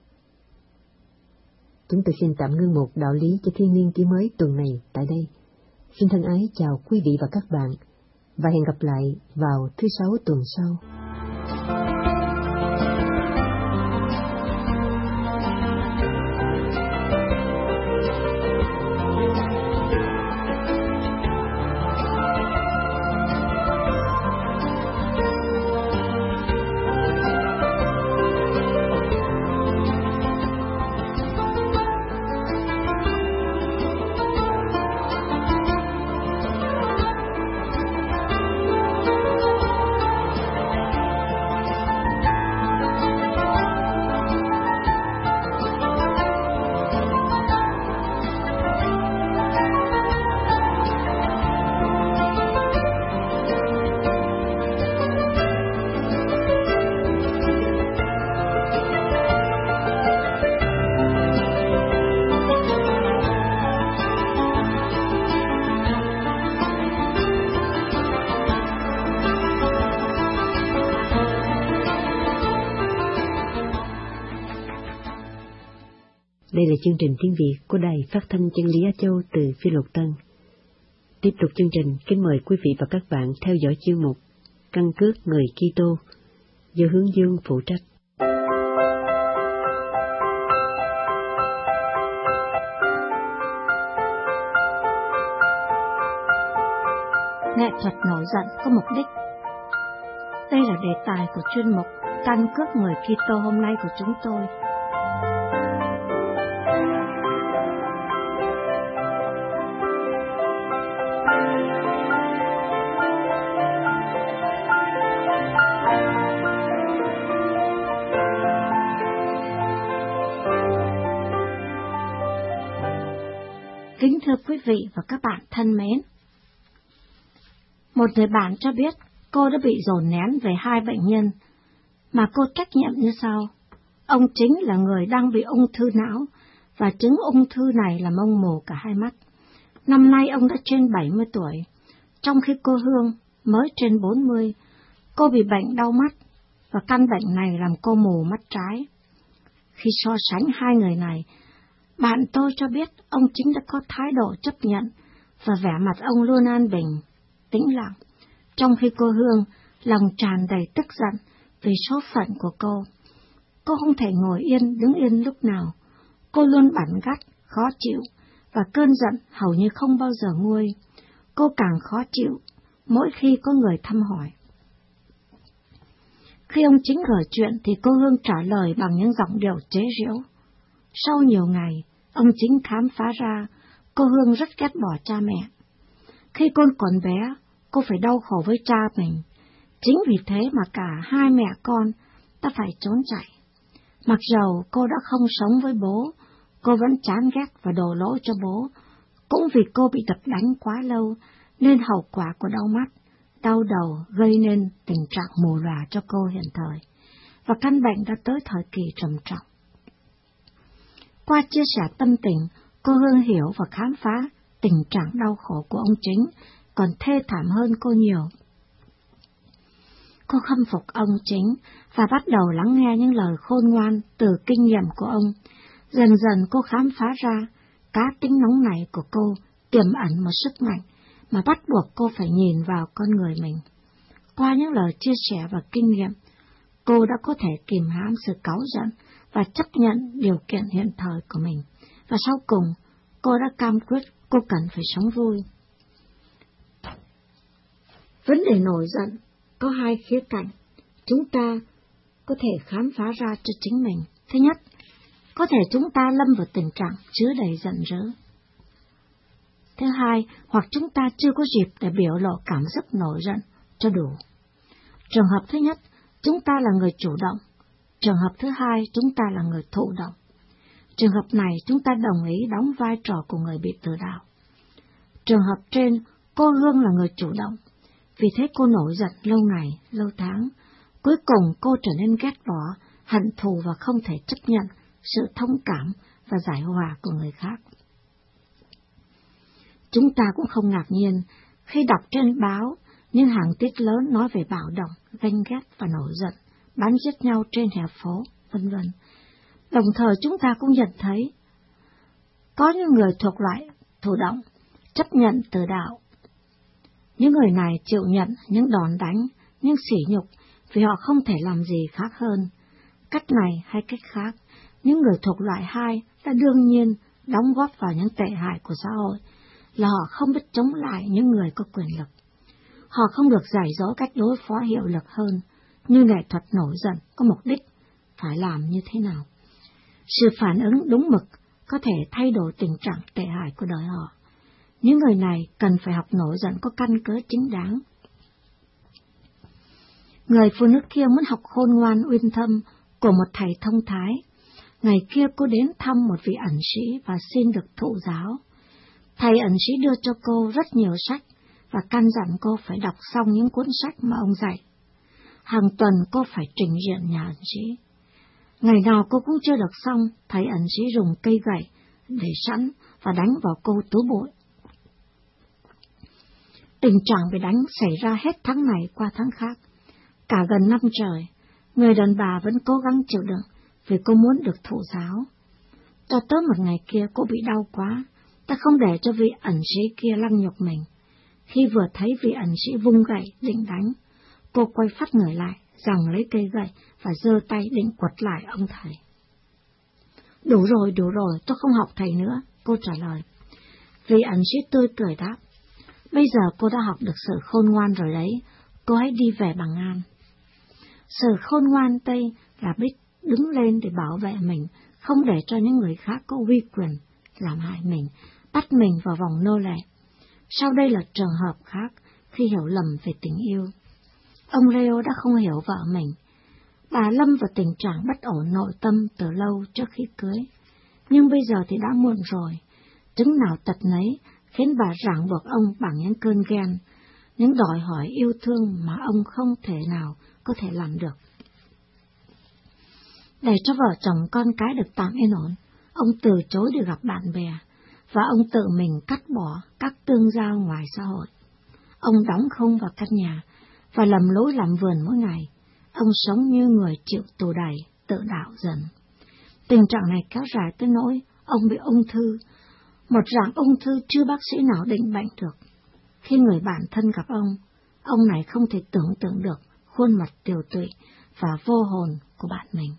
Chúng tôi xin tạm ngưng một đạo lý cho thiên niên kỷ mới tuần này tại đây. Xin thân ái chào quý vị và các bạn, và hẹn gặp lại vào thứ Sáu tuần sau. Đây là chương trình tiếng Việt của Đài Phát thanh Chân lý Á Châu từ Phi Luật Tân. Tiếp tục chương trình, kính mời quý vị và các bạn theo dõi chuyên mục Căn cước người Kitô do Hướng Dương phụ trách. Nghệ thuật nổi giận có mục đích. Đây là đề tài của chuyên mục Căn cước người Kitô hôm nay của chúng tôi. Kính thưa quý vị và các bạn thân mến, một người bạn cho biết cô đã bị dồn nén về hai bệnh nhân mà cô trách nhiệm như sau. Ông chính là người đang bị ung thư não và chứng ung thư này làm ông mù cả hai mắt. Năm nay ông đã trên bảy mươi tuổi, trong khi cô Hương mới trên bốn mươi. Cô bị bệnh đau mắt và căn bệnh này làm cô mù mắt trái. Khi so sánh hai người này, bạn tôi cho biết ông chính đã có thái độ chấp nhận và vẻ mặt ông luôn an bình, tĩnh lặng, trong khi cô Hương lòng tràn đầy tức giận vì số phận của cô. Cô không thể ngồi yên, đứng yên lúc nào. Cô luôn bẵn gắt, khó chịu, và cơn giận hầu như không bao giờ nguôi. Cô càng khó chịu mỗi khi có người thăm hỏi. Khi ông chính gửi chuyện thì cô Hương trả lời bằng những giọng điệu chế giễu. Sau nhiều ngày, ông chính khám phá ra cô Hương rất ghét bỏ cha mẹ. Khi cô còn bé, cô phải đau khổ với cha mình. Chính vì thế mà cả hai mẹ con ta phải trốn chạy. Mặc dầu cô đã không sống với bố, cô vẫn chán ghét và đổ lỗi cho bố. Cũng vì cô bị đập đánh quá lâu, nên hậu quả của đau mắt, đau đầu gây nên tình trạng mù lòa cho cô hiện thời. Và căn bệnh đã tới thời kỳ trầm trọng. Qua chia sẻ tâm tình, cô Hương hiểu và khám phá tình trạng đau khổ của ông chính còn thê thảm hơn cô nhiều. Cô khâm phục ông chính và bắt đầu lắng nghe những lời khôn ngoan từ kinh nghiệm của ông. Dần dần cô khám phá ra cá tính nóng nảy của cô tiềm ẩn một sức mạnh mà bắt buộc cô phải nhìn vào con người mình. Qua những lời chia sẻ và kinh nghiệm, cô đã có thể kìm hãm sự cáu giận và chấp nhận điều kiện hiện thời của mình. Và sau cùng, cô đã cam quyết cô cần phải sống vui. Vấn đề nổi giận có hai khía cạnh chúng ta có thể khám phá ra cho chính mình. Thứ nhất, có thể chúng ta lâm vào tình trạng chứa đầy giận dữ. Thứ hai, hoặc chúng ta chưa có dịp để biểu lộ cảm xúc nổi giận cho đủ. Trường hợp thứ nhất, chúng ta là người chủ động. Trường hợp thứ hai, chúng ta là người thụ động. Trường hợp này, chúng ta đồng ý đóng vai trò của người bị tự đạo. Trường hợp trên, cô Hương là người chủ động. Vì thế cô nổi giận lâu ngày, lâu tháng. Cuối cùng cô trở nên ghét bỏ, hận thù và không thể chấp nhận sự thông cảm và giải hòa của người khác. Chúng ta cũng không ngạc nhiên khi đọc trên báo những hàng tiết lớn nói về bạo động, ganh ghét và nổi giận, bắn giết nhau trên hè phố, vân vân. Đồng thời chúng ta cũng nhận thấy có những người thuộc loại thụ động, chấp nhận tự đạo. Những người này chịu nhận những đòn đánh, những sỉ nhục vì họ không thể làm gì khác hơn. Cách này hay cách khác, những người thuộc loại hai đã đương nhiên đóng góp vào những tệ hại của xã hội là họ không biết chống lại những người có quyền lực. Họ không được dạy dỗ cách đối phó hiệu lực hơn, như nghệ thuật nổi giận có mục đích phải làm như thế nào. Sự phản ứng đúng mực có thể thay đổi tình trạng tệ hại của đời họ. Những người này cần phải học nổi giận có căn cứ chính đáng. Người phụ nữ kia muốn học khôn ngoan uyên thâm của một thầy thông thái. Ngày kia cô đến thăm một vị ẩn sĩ và xin được thụ giáo. Thầy ẩn sĩ đưa cho cô rất nhiều sách và căn dặn cô phải đọc xong những cuốn sách mà ông dạy. Hàng tuần cô phải trình diện nhà ẩn sĩ. Ngày nào cô cũng chưa được xong, thầy ẩn sĩ dùng cây gậy để sẵn và đánh vào cô túi bụi. Tình trạng bị đánh xảy ra hết tháng này qua tháng khác. Cả gần năm trời, người đàn bà vẫn cố gắng chịu đựng vì cô muốn được thụ giáo. Cho tới một ngày kia cô bị đau quá, ta không để cho vị ẩn sĩ kia lăng nhục mình. Khi vừa thấy vị ẩn sĩ vung gậy định đánh, cô quay phát người lại, giằng lấy cây gậy và giơ tay định quật lại ông thầy. Đủ rồi, đủ rồi, tôi không học thầy nữa, cô trả lời. Vị ẩn sĩ tươi cười đáp, bây giờ cô đã học được sự khôn ngoan rồi đấy, cô hãy đi về bằng an. Sự khôn ngoan đây là biết đứng lên để bảo vệ mình, không để cho những người khác có uy quyền làm hại mình, bắt mình vào vòng nô lệ. Sau đây là trường hợp khác khi hiểu lầm về tình yêu. Ông Leo đã không hiểu vợ mình. Bà lâm vào tình trạng bất ổn nội tâm từ lâu trước khi cưới. Nhưng bây giờ thì đã muộn rồi. Trứng nào tật nấy khiến bà ràng buộc ông bằng những cơn ghen, những đòi hỏi yêu thương mà ông không thể nào có thể làm được. Để cho vợ chồng con cái được tạm yên ổn, ông từ chối được gặp bạn bè, và ông tự mình cắt bỏ các tương giao ngoài xã hội. Ông đóng khung vào căn nhà, và lầm lỗi làm vườn mỗi ngày. Ông sống như người chịu tù đầy, tự đạo dần. Tình trạng này kéo dài tới nỗi ông bị ung thư, một dạng ung thư chưa bác sĩ nào định bệnh được. Khi người bạn thân gặp ông, ông này không thể tưởng tượng được khuôn mặt tiều tụy và vô hồn của bạn mình.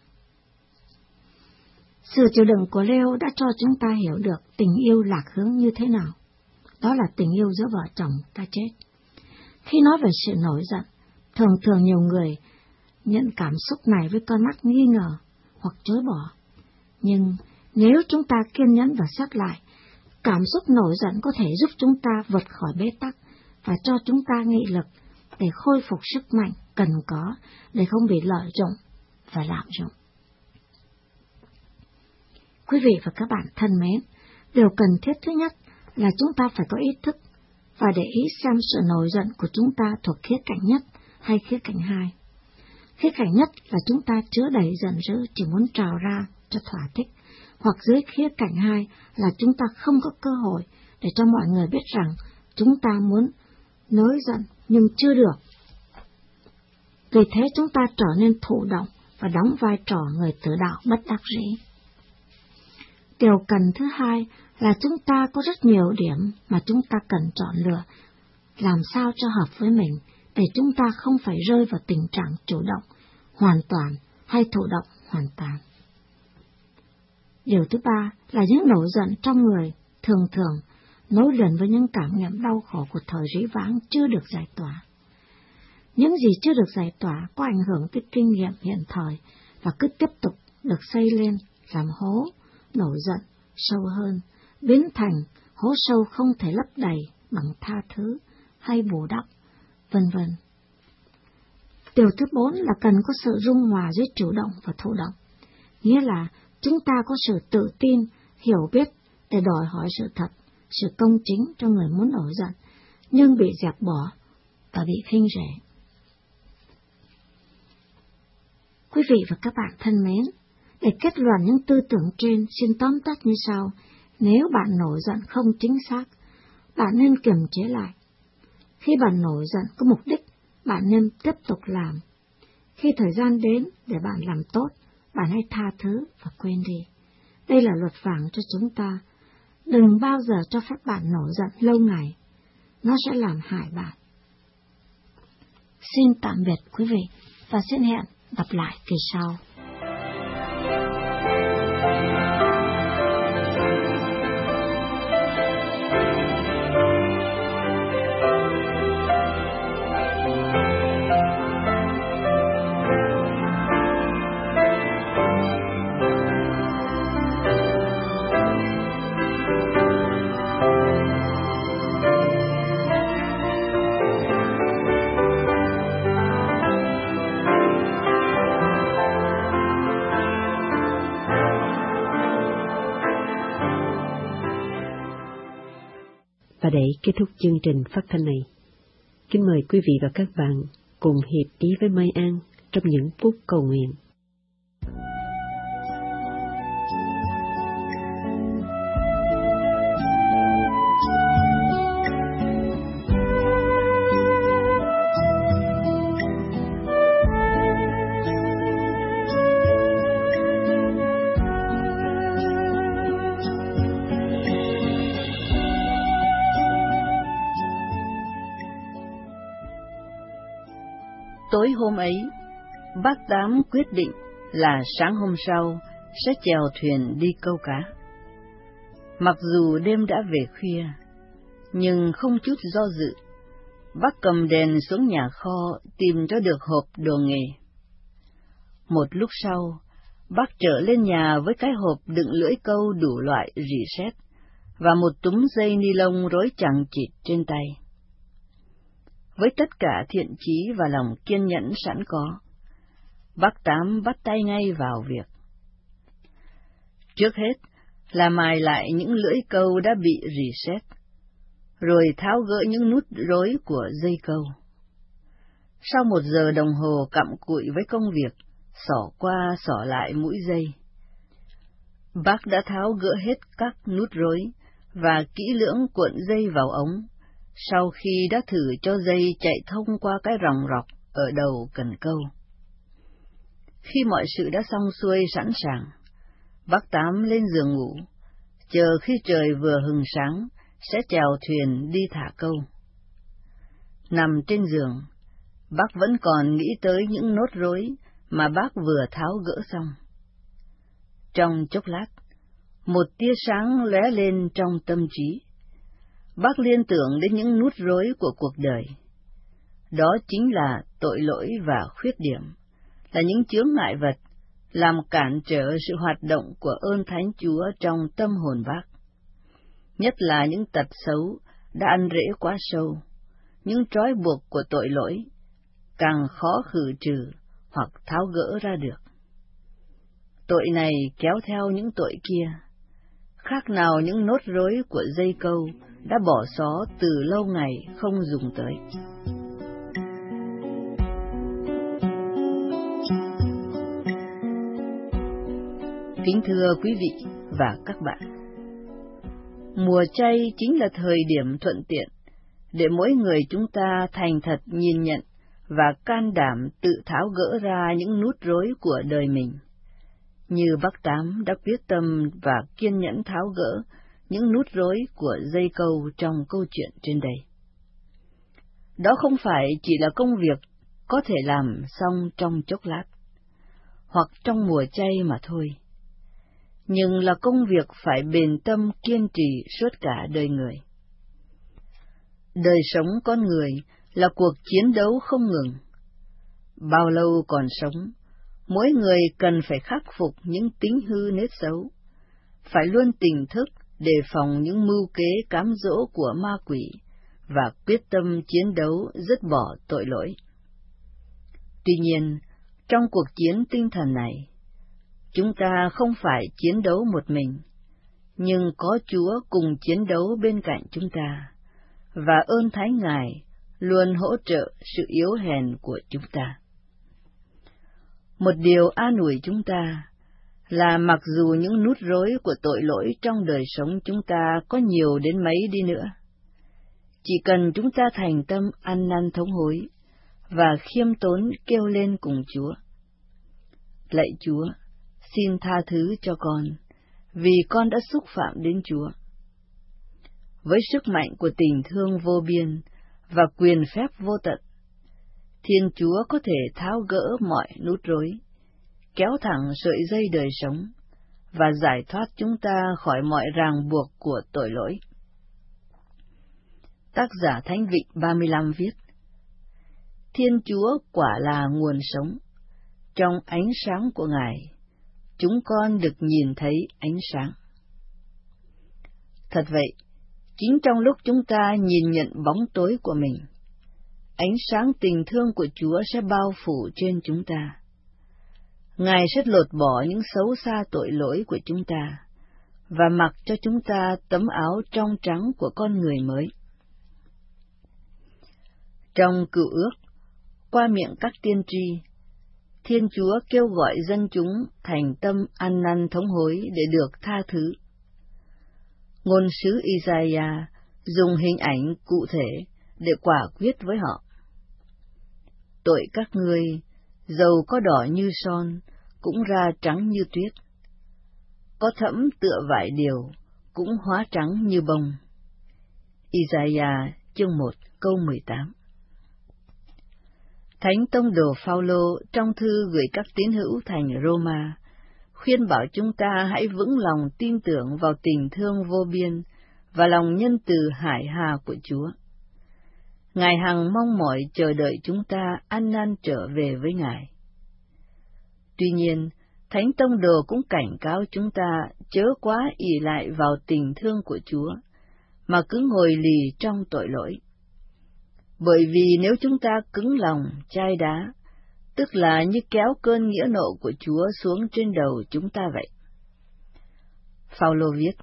Sự chịu đựng của Leo đã cho chúng ta hiểu được tình yêu lạc hướng như thế nào. Đó là tình yêu giữa vợ chồng ta chết. Khi nói về sự nổi giận, thường thường nhiều người nhận cảm xúc này với con mắt nghi ngờ hoặc chối bỏ. Nhưng nếu chúng ta kiên nhẫn và xét lại, cảm xúc nổi giận có thể giúp chúng ta vượt khỏi bế tắc và cho chúng ta nghị lực để khôi phục sức mạnh cần có để không bị lợi dụng và lạm dụng. Quý vị và các bạn thân mến, điều cần thiết thứ nhất là chúng ta phải có ý thức và để ý xem sự nổi giận của chúng ta thuộc khía cạnh nhất hay khía cạnh hai. Khía cạnh nhất là chúng ta chứa đầy giận dữ chỉ muốn trào ra cho thỏa thích, hoặc dưới khía cạnh hai là chúng ta không có cơ hội để cho mọi người biết rằng chúng ta muốn nổi giận nhưng chưa được. Vì thế chúng ta trở nên thụ động và đóng vai trò người tự đạo bất đắc dĩ. Điều cần thứ hai là chúng ta có rất nhiều điểm mà chúng ta cần chọn lựa, làm sao cho hợp với mình, để chúng ta không phải rơi vào tình trạng chủ động hoàn toàn hay thụ động hoàn toàn. Điều thứ ba là những nổi giận trong người thường thường nối liền với những cảm nghiệm đau khổ của thời dĩ vãng chưa được giải tỏa. Những gì chưa được giải tỏa có ảnh hưởng tới kinh nghiệm hiện thời và cứ tiếp tục được xây lên làm hố, nổi giận sâu hơn, biến thành hố sâu không thể lấp đầy bằng tha thứ hay bù đắp, vân vân. Điều thứ bốn là cần có sự dung hòa giữa chủ động và thụ động, nghĩa là chúng ta có sự tự tin, hiểu biết để đòi hỏi sự thật, sự công chính cho người muốn nổi giận, nhưng bị dẹp bỏ và bị khinh rẻ. Quý vị và các bạn thân mến, để kết luận những tư tưởng trên, xin tóm tắt như sau. Nếu bạn nổi giận không chính xác, bạn nên kiềm chế lại. Khi bạn nổi giận có mục đích, bạn nên tiếp tục làm. Khi thời gian đến để bạn làm tốt, bạn hãy tha thứ và quên đi. Đây là luật vàng cho chúng ta. Đừng bao giờ cho phép bạn nổi giận lâu ngày. Nó sẽ làm hại bạn. Xin tạm biệt quý vị và xin hẹn gặp lại kỳ sau. Và để kết thúc chương trình phát thanh này, kính mời quý vị và các bạn cùng hiệp ý với Mai An trong những phút cầu nguyện. tối hôm ấy, bác Tám quyết định là sáng hôm sau sẽ chèo thuyền đi câu cá. Mặc dù đêm đã về khuya, nhưng không chút do dự, bác cầm đèn xuống nhà kho tìm cho được hộp đồ nghề. Một lúc sau, bác trở lên nhà với cái hộp đựng lưỡi câu đủ loại rỉ sét và một túm dây ni lông rối chằng chịt trên tay. Với tất cả thiện chí và lòng kiên nhẫn sẵn có, bác Tám bắt tay ngay vào việc. Trước hết là mài lại những lưỡi câu đã bị rỉ sét, rồi tháo gỡ những nút rối của dây câu. Sau một giờ đồng hồ cặm cụi với công việc, xỏ qua xỏ lại mũi dây, bác đã tháo gỡ hết các nút rối và kỹ lưỡng cuộn dây vào ống, sau khi đã thử cho dây chạy thông qua cái ròng rọc ở đầu cần câu. Khi mọi sự đã xong xuôi sẵn sàng, bác Tám lên giường ngủ, chờ khi trời vừa hừng sáng sẽ chèo thuyền đi thả câu. Nằm trên giường, bác vẫn còn nghĩ tới những nốt rối mà bác vừa tháo gỡ xong. Trong chốc lát, một tia sáng lóe lên trong tâm trí. Bác liên tưởng đến những nút rối của cuộc đời. Đó chính là tội lỗi và khuyết điểm, là những chướng ngại vật, làm cản trở sự hoạt động của ơn Thánh Chúa trong tâm hồn bác. Nhất là những tật xấu đã ăn rễ quá sâu, những trói buộc của tội lỗi, càng khó khử trừ hoặc tháo gỡ ra được. Tội này kéo theo những tội kia, khác nào những nốt rối của dây câu đã bỏ xó từ lâu ngày không dùng tới. Kính thưa quý vị và các bạn, mùa chay chính là thời điểm thuận tiện để mỗi người chúng ta thành thật nhìn nhận và can đảm tự tháo gỡ ra những nút rối của đời mình, như bác Tám đã quyết tâm và kiên nhẫn tháo gỡ những nút rối của dây câu trong câu chuyện trên đây. Đó không phải chỉ là công việc có thể làm xong trong chốc lát, hoặc trong mùa chay mà thôi, nhưng là công việc phải bền tâm kiên trì suốt cả đời người. Đời sống con người là cuộc chiến đấu không ngừng. Bao lâu còn sống, mỗi người cần phải khắc phục những tính hư nết xấu, phải luôn tỉnh thức đề phòng những mưu kế cám dỗ của ma quỷ và quyết tâm chiến đấu dứt bỏ tội lỗi. Tuy nhiên, trong cuộc chiến tinh thần này, chúng ta không phải chiến đấu một mình, nhưng có Chúa cùng chiến đấu bên cạnh chúng ta, và ơn Thánh Ngài luôn hỗ trợ sự yếu hèn của chúng ta. Một điều an ủi chúng ta là mặc dù những nút rối của tội lỗi trong đời sống chúng ta có nhiều đến mấy đi nữa, chỉ cần chúng ta thành tâm ăn năn thống hối và khiêm tốn kêu lên cùng Chúa: Lạy Chúa, xin tha thứ cho con, vì con đã xúc phạm đến Chúa. Với sức mạnh của tình thương vô biên và quyền phép vô tận, Thiên Chúa có thể tháo gỡ mọi nút rối, kéo thẳng sợi dây đời sống và giải thoát chúng ta khỏi mọi ràng buộc của tội lỗi. Tác giả Thánh Vịnh ba mươi lăm viết: Thiên Chúa quả là nguồn sống, trong ánh sáng của Ngài, chúng con được nhìn thấy ánh sáng. Thật vậy, chính trong lúc chúng ta nhìn nhận bóng tối của mình, ánh sáng tình thương của Chúa sẽ bao phủ trên chúng ta. Ngài sẽ lột bỏ những xấu xa tội lỗi của chúng ta và mặc cho chúng ta tấm áo trong trắng của con người mới. Trong Cựu Ước, qua miệng các tiên tri, Thiên Chúa kêu gọi dân chúng thành tâm ăn năn thống hối để được tha thứ. Ngôn sứ Isaiah dùng hình ảnh cụ thể để quả quyết với họ: Tội các ngươi, dầu có đỏ như son, cũng ra trắng như tuyết, có thẫm tựa vải điều, cũng hóa trắng như bông. Isaiah chương một câu mười tám. Thánh tông đồ Phaolô trong thư gửi các tín hữu thành Roma khuyên bảo chúng ta hãy vững lòng tin tưởng vào tình thương vô biên và lòng nhân từ hải hà của Chúa. Ngài hằng mong mỏi chờ đợi chúng ta ăn năn trở về với Ngài. Tuy nhiên, Thánh tông đồ cũng cảnh cáo chúng ta chớ quá ỷ lại vào tình thương của Chúa, mà cứ ngồi lì trong tội lỗi. Bởi vì nếu chúng ta cứng lòng, chai đá, tức là như kéo cơn nghĩa nộ của Chúa xuống trên đầu chúng ta vậy. Phaolô viết: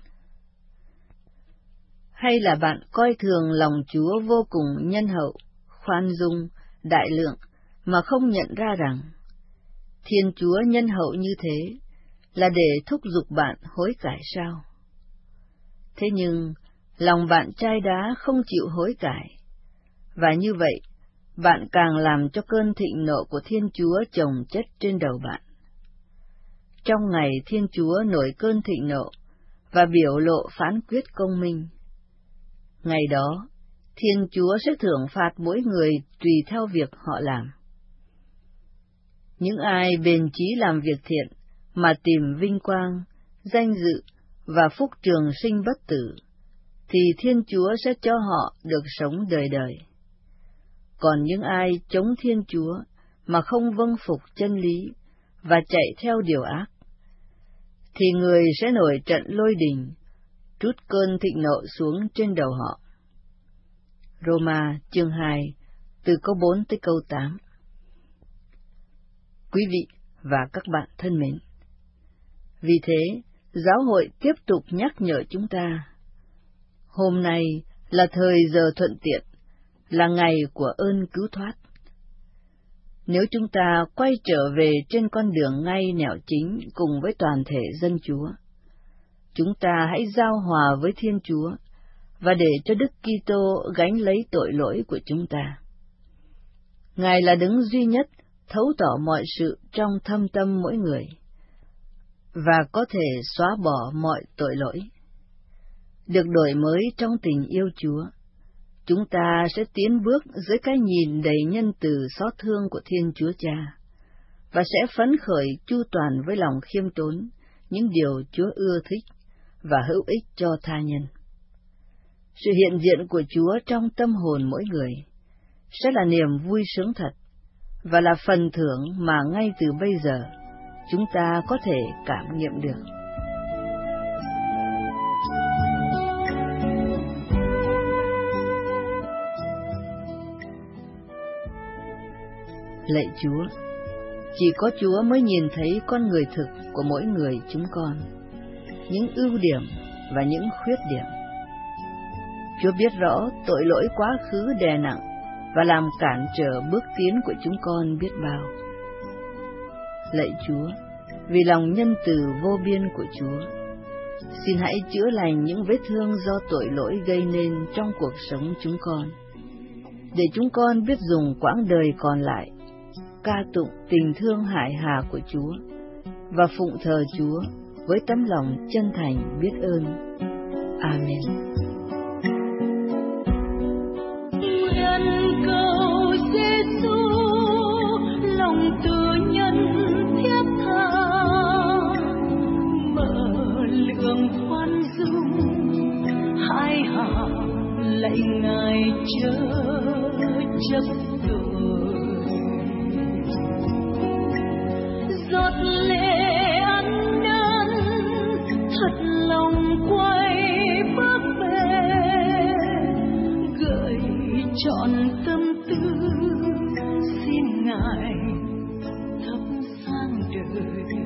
Hay là bạn coi thường lòng Chúa vô cùng nhân hậu, khoan dung, đại lượng, mà không nhận ra rằng Thiên Chúa nhân hậu như thế là để thúc giục bạn hối cải sao? Thế nhưng, lòng bạn chai đá không chịu hối cải, và như vậy, bạn càng làm cho cơn thịnh nộ của Thiên Chúa chồng chất trên đầu bạn. Trong ngày Thiên Chúa nổi cơn thịnh nộ và biểu lộ phán quyết công minh, ngày đó, Thiên Chúa sẽ thưởng phạt mỗi người tùy theo việc họ làm. Những ai bền chí làm việc thiện mà tìm vinh quang, danh dự và phúc trường sinh bất tử, thì Thiên Chúa sẽ cho họ được sống đời đời. Còn những ai chống Thiên Chúa mà không vâng phục chân lý và chạy theo điều ác, thì người sẽ nổi trận lôi đình, trút cơn thịnh nộ xuống trên đầu họ. Roma chương hai, từ câu bốn tới câu tám. Quý vị và các bạn thân mến, vì thế, giáo hội tiếp tục nhắc nhở chúng ta, hôm nay là thời giờ thuận tiện, là ngày của ơn cứu thoát. Nếu chúng ta quay trở về trên con đường ngay nẻo chính cùng với toàn thể dân Chúa, chúng ta hãy giao hòa với Thiên Chúa và để cho Đức Kitô gánh lấy tội lỗi của chúng ta. Ngài là đấng duy nhất thấu tỏ mọi sự trong thâm tâm mỗi người và có thể xóa bỏ mọi tội lỗi. Được đổi mới trong tình yêu Chúa, chúng ta sẽ tiến bước dưới cái nhìn đầy nhân từ xót thương của Thiên Chúa Cha và sẽ phấn khởi chu toàn với lòng khiêm tốn những điều Chúa ưa thích và hữu ích cho tha nhân. Sự hiện diện của Chúa trong tâm hồn mỗi người sẽ là niềm vui sướng thật và là phần thưởng mà ngay từ bây giờ chúng ta có thể cảm nghiệm được. Lạy Chúa, chỉ có Chúa mới nhìn thấy con người thực của mỗi người chúng con, những ưu điểm và những khuyết điểm. Chúa biết rõ tội lỗi quá khứ đè nặng và làm cản trở bước tiến của chúng con biết bao. Lạy Chúa, vì lòng nhân từ vô biên của Chúa, xin hãy chữa lành những vết thương do tội lỗi gây nên trong cuộc sống chúng con, để chúng con biết dùng quãng đời còn lại ca tụng tình thương hải hà của Chúa và phụng thờ Chúa với tấm lòng chân thành biết ơn. Amen. Nguyện cầu Giêsu lòng từ nhân thiết tha, mở lượng khoan dung hai hà lạy Ngài chớ chấp tội. Giọt lệ ăn năn thật lòng quay bước về, gợi trọn tâm tư xin Ngài thắp sáng đời.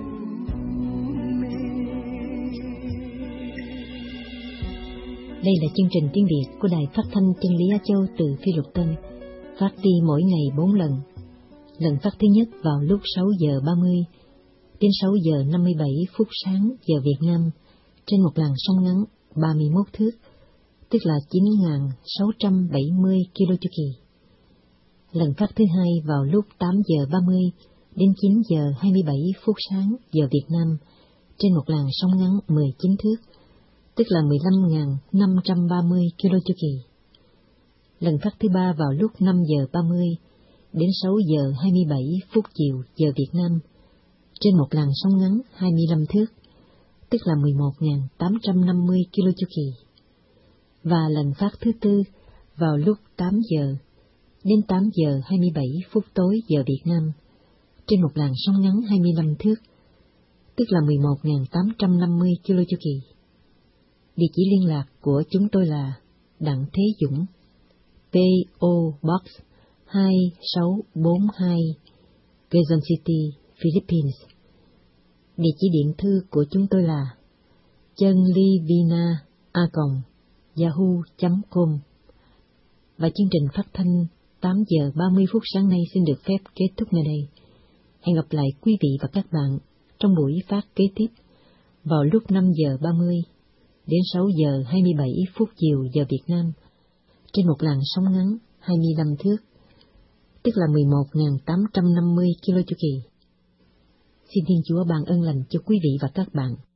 Đây là chương trình tiếng Việt của Đài Phát thanh Chân lý Á Châu từ Phi Luật Tân, phát đi mỗi ngày bốn lần. Lần phát thứ nhất vào lúc sáu giờ ba mươi đến sáu giờ năm mươi bảy phút sáng giờ Việt Nam trên một làn sóng ngắn ba mươi mốt thước, tức là chín nghìn sáu trăm bảy mươi ki lô chu kỳ. Lần phát thứ hai vào lúc tám giờ ba mươi đến chín giờ hai mươi bảy phút sáng giờ Việt Nam trên một làn sóng ngắn mười chín thước, tức là mười lăm nghìn năm trăm ba mươi ki lô chu kỳ. Lần phát thứ ba vào lúc năm giờ ba mươi đến sáu giờ hai mươi bảy phút chiều giờ Việt Nam, trên một làn sóng ngắn hai mươi lăm thước, tức là mười một nghìn tám trăm năm mươi ki lô chu kỳ. Và lần phát thứ tư vào lúc tám giờ đến tám giờ hai mươi bảy phút tối giờ Việt Nam, trên một làn sóng ngắn hai mươi lăm thước, tức là mười một nghìn tám trăm năm mươi ki lô chu kỳ. Địa chỉ liên lạc của chúng tôi là Đặng Thế Dũng, pê ô Box hai sáu bốn hai, Quezon City, Philippines. Địa chỉ điện thư của chúng tôi là chanlivina a còng yahoo chấm com. Và chương trình phát thanh tám giờ ba mươi phút sáng nay xin được phép kết thúc nơi đây. Hẹn gặp lại quý vị và các bạn trong buổi phát kế tiếp vào lúc năm giờ ba mươi đến sáu giờ hai mươi bảy phút chiều giờ Việt Nam, trên một làn sóng ngắn hai mươi lăm thước, tức là mười một nghìn tám trăm năm mươi ki lô chu kỳ. Xin Thiên Chúa ban ơn lành cho quý vị và các bạn.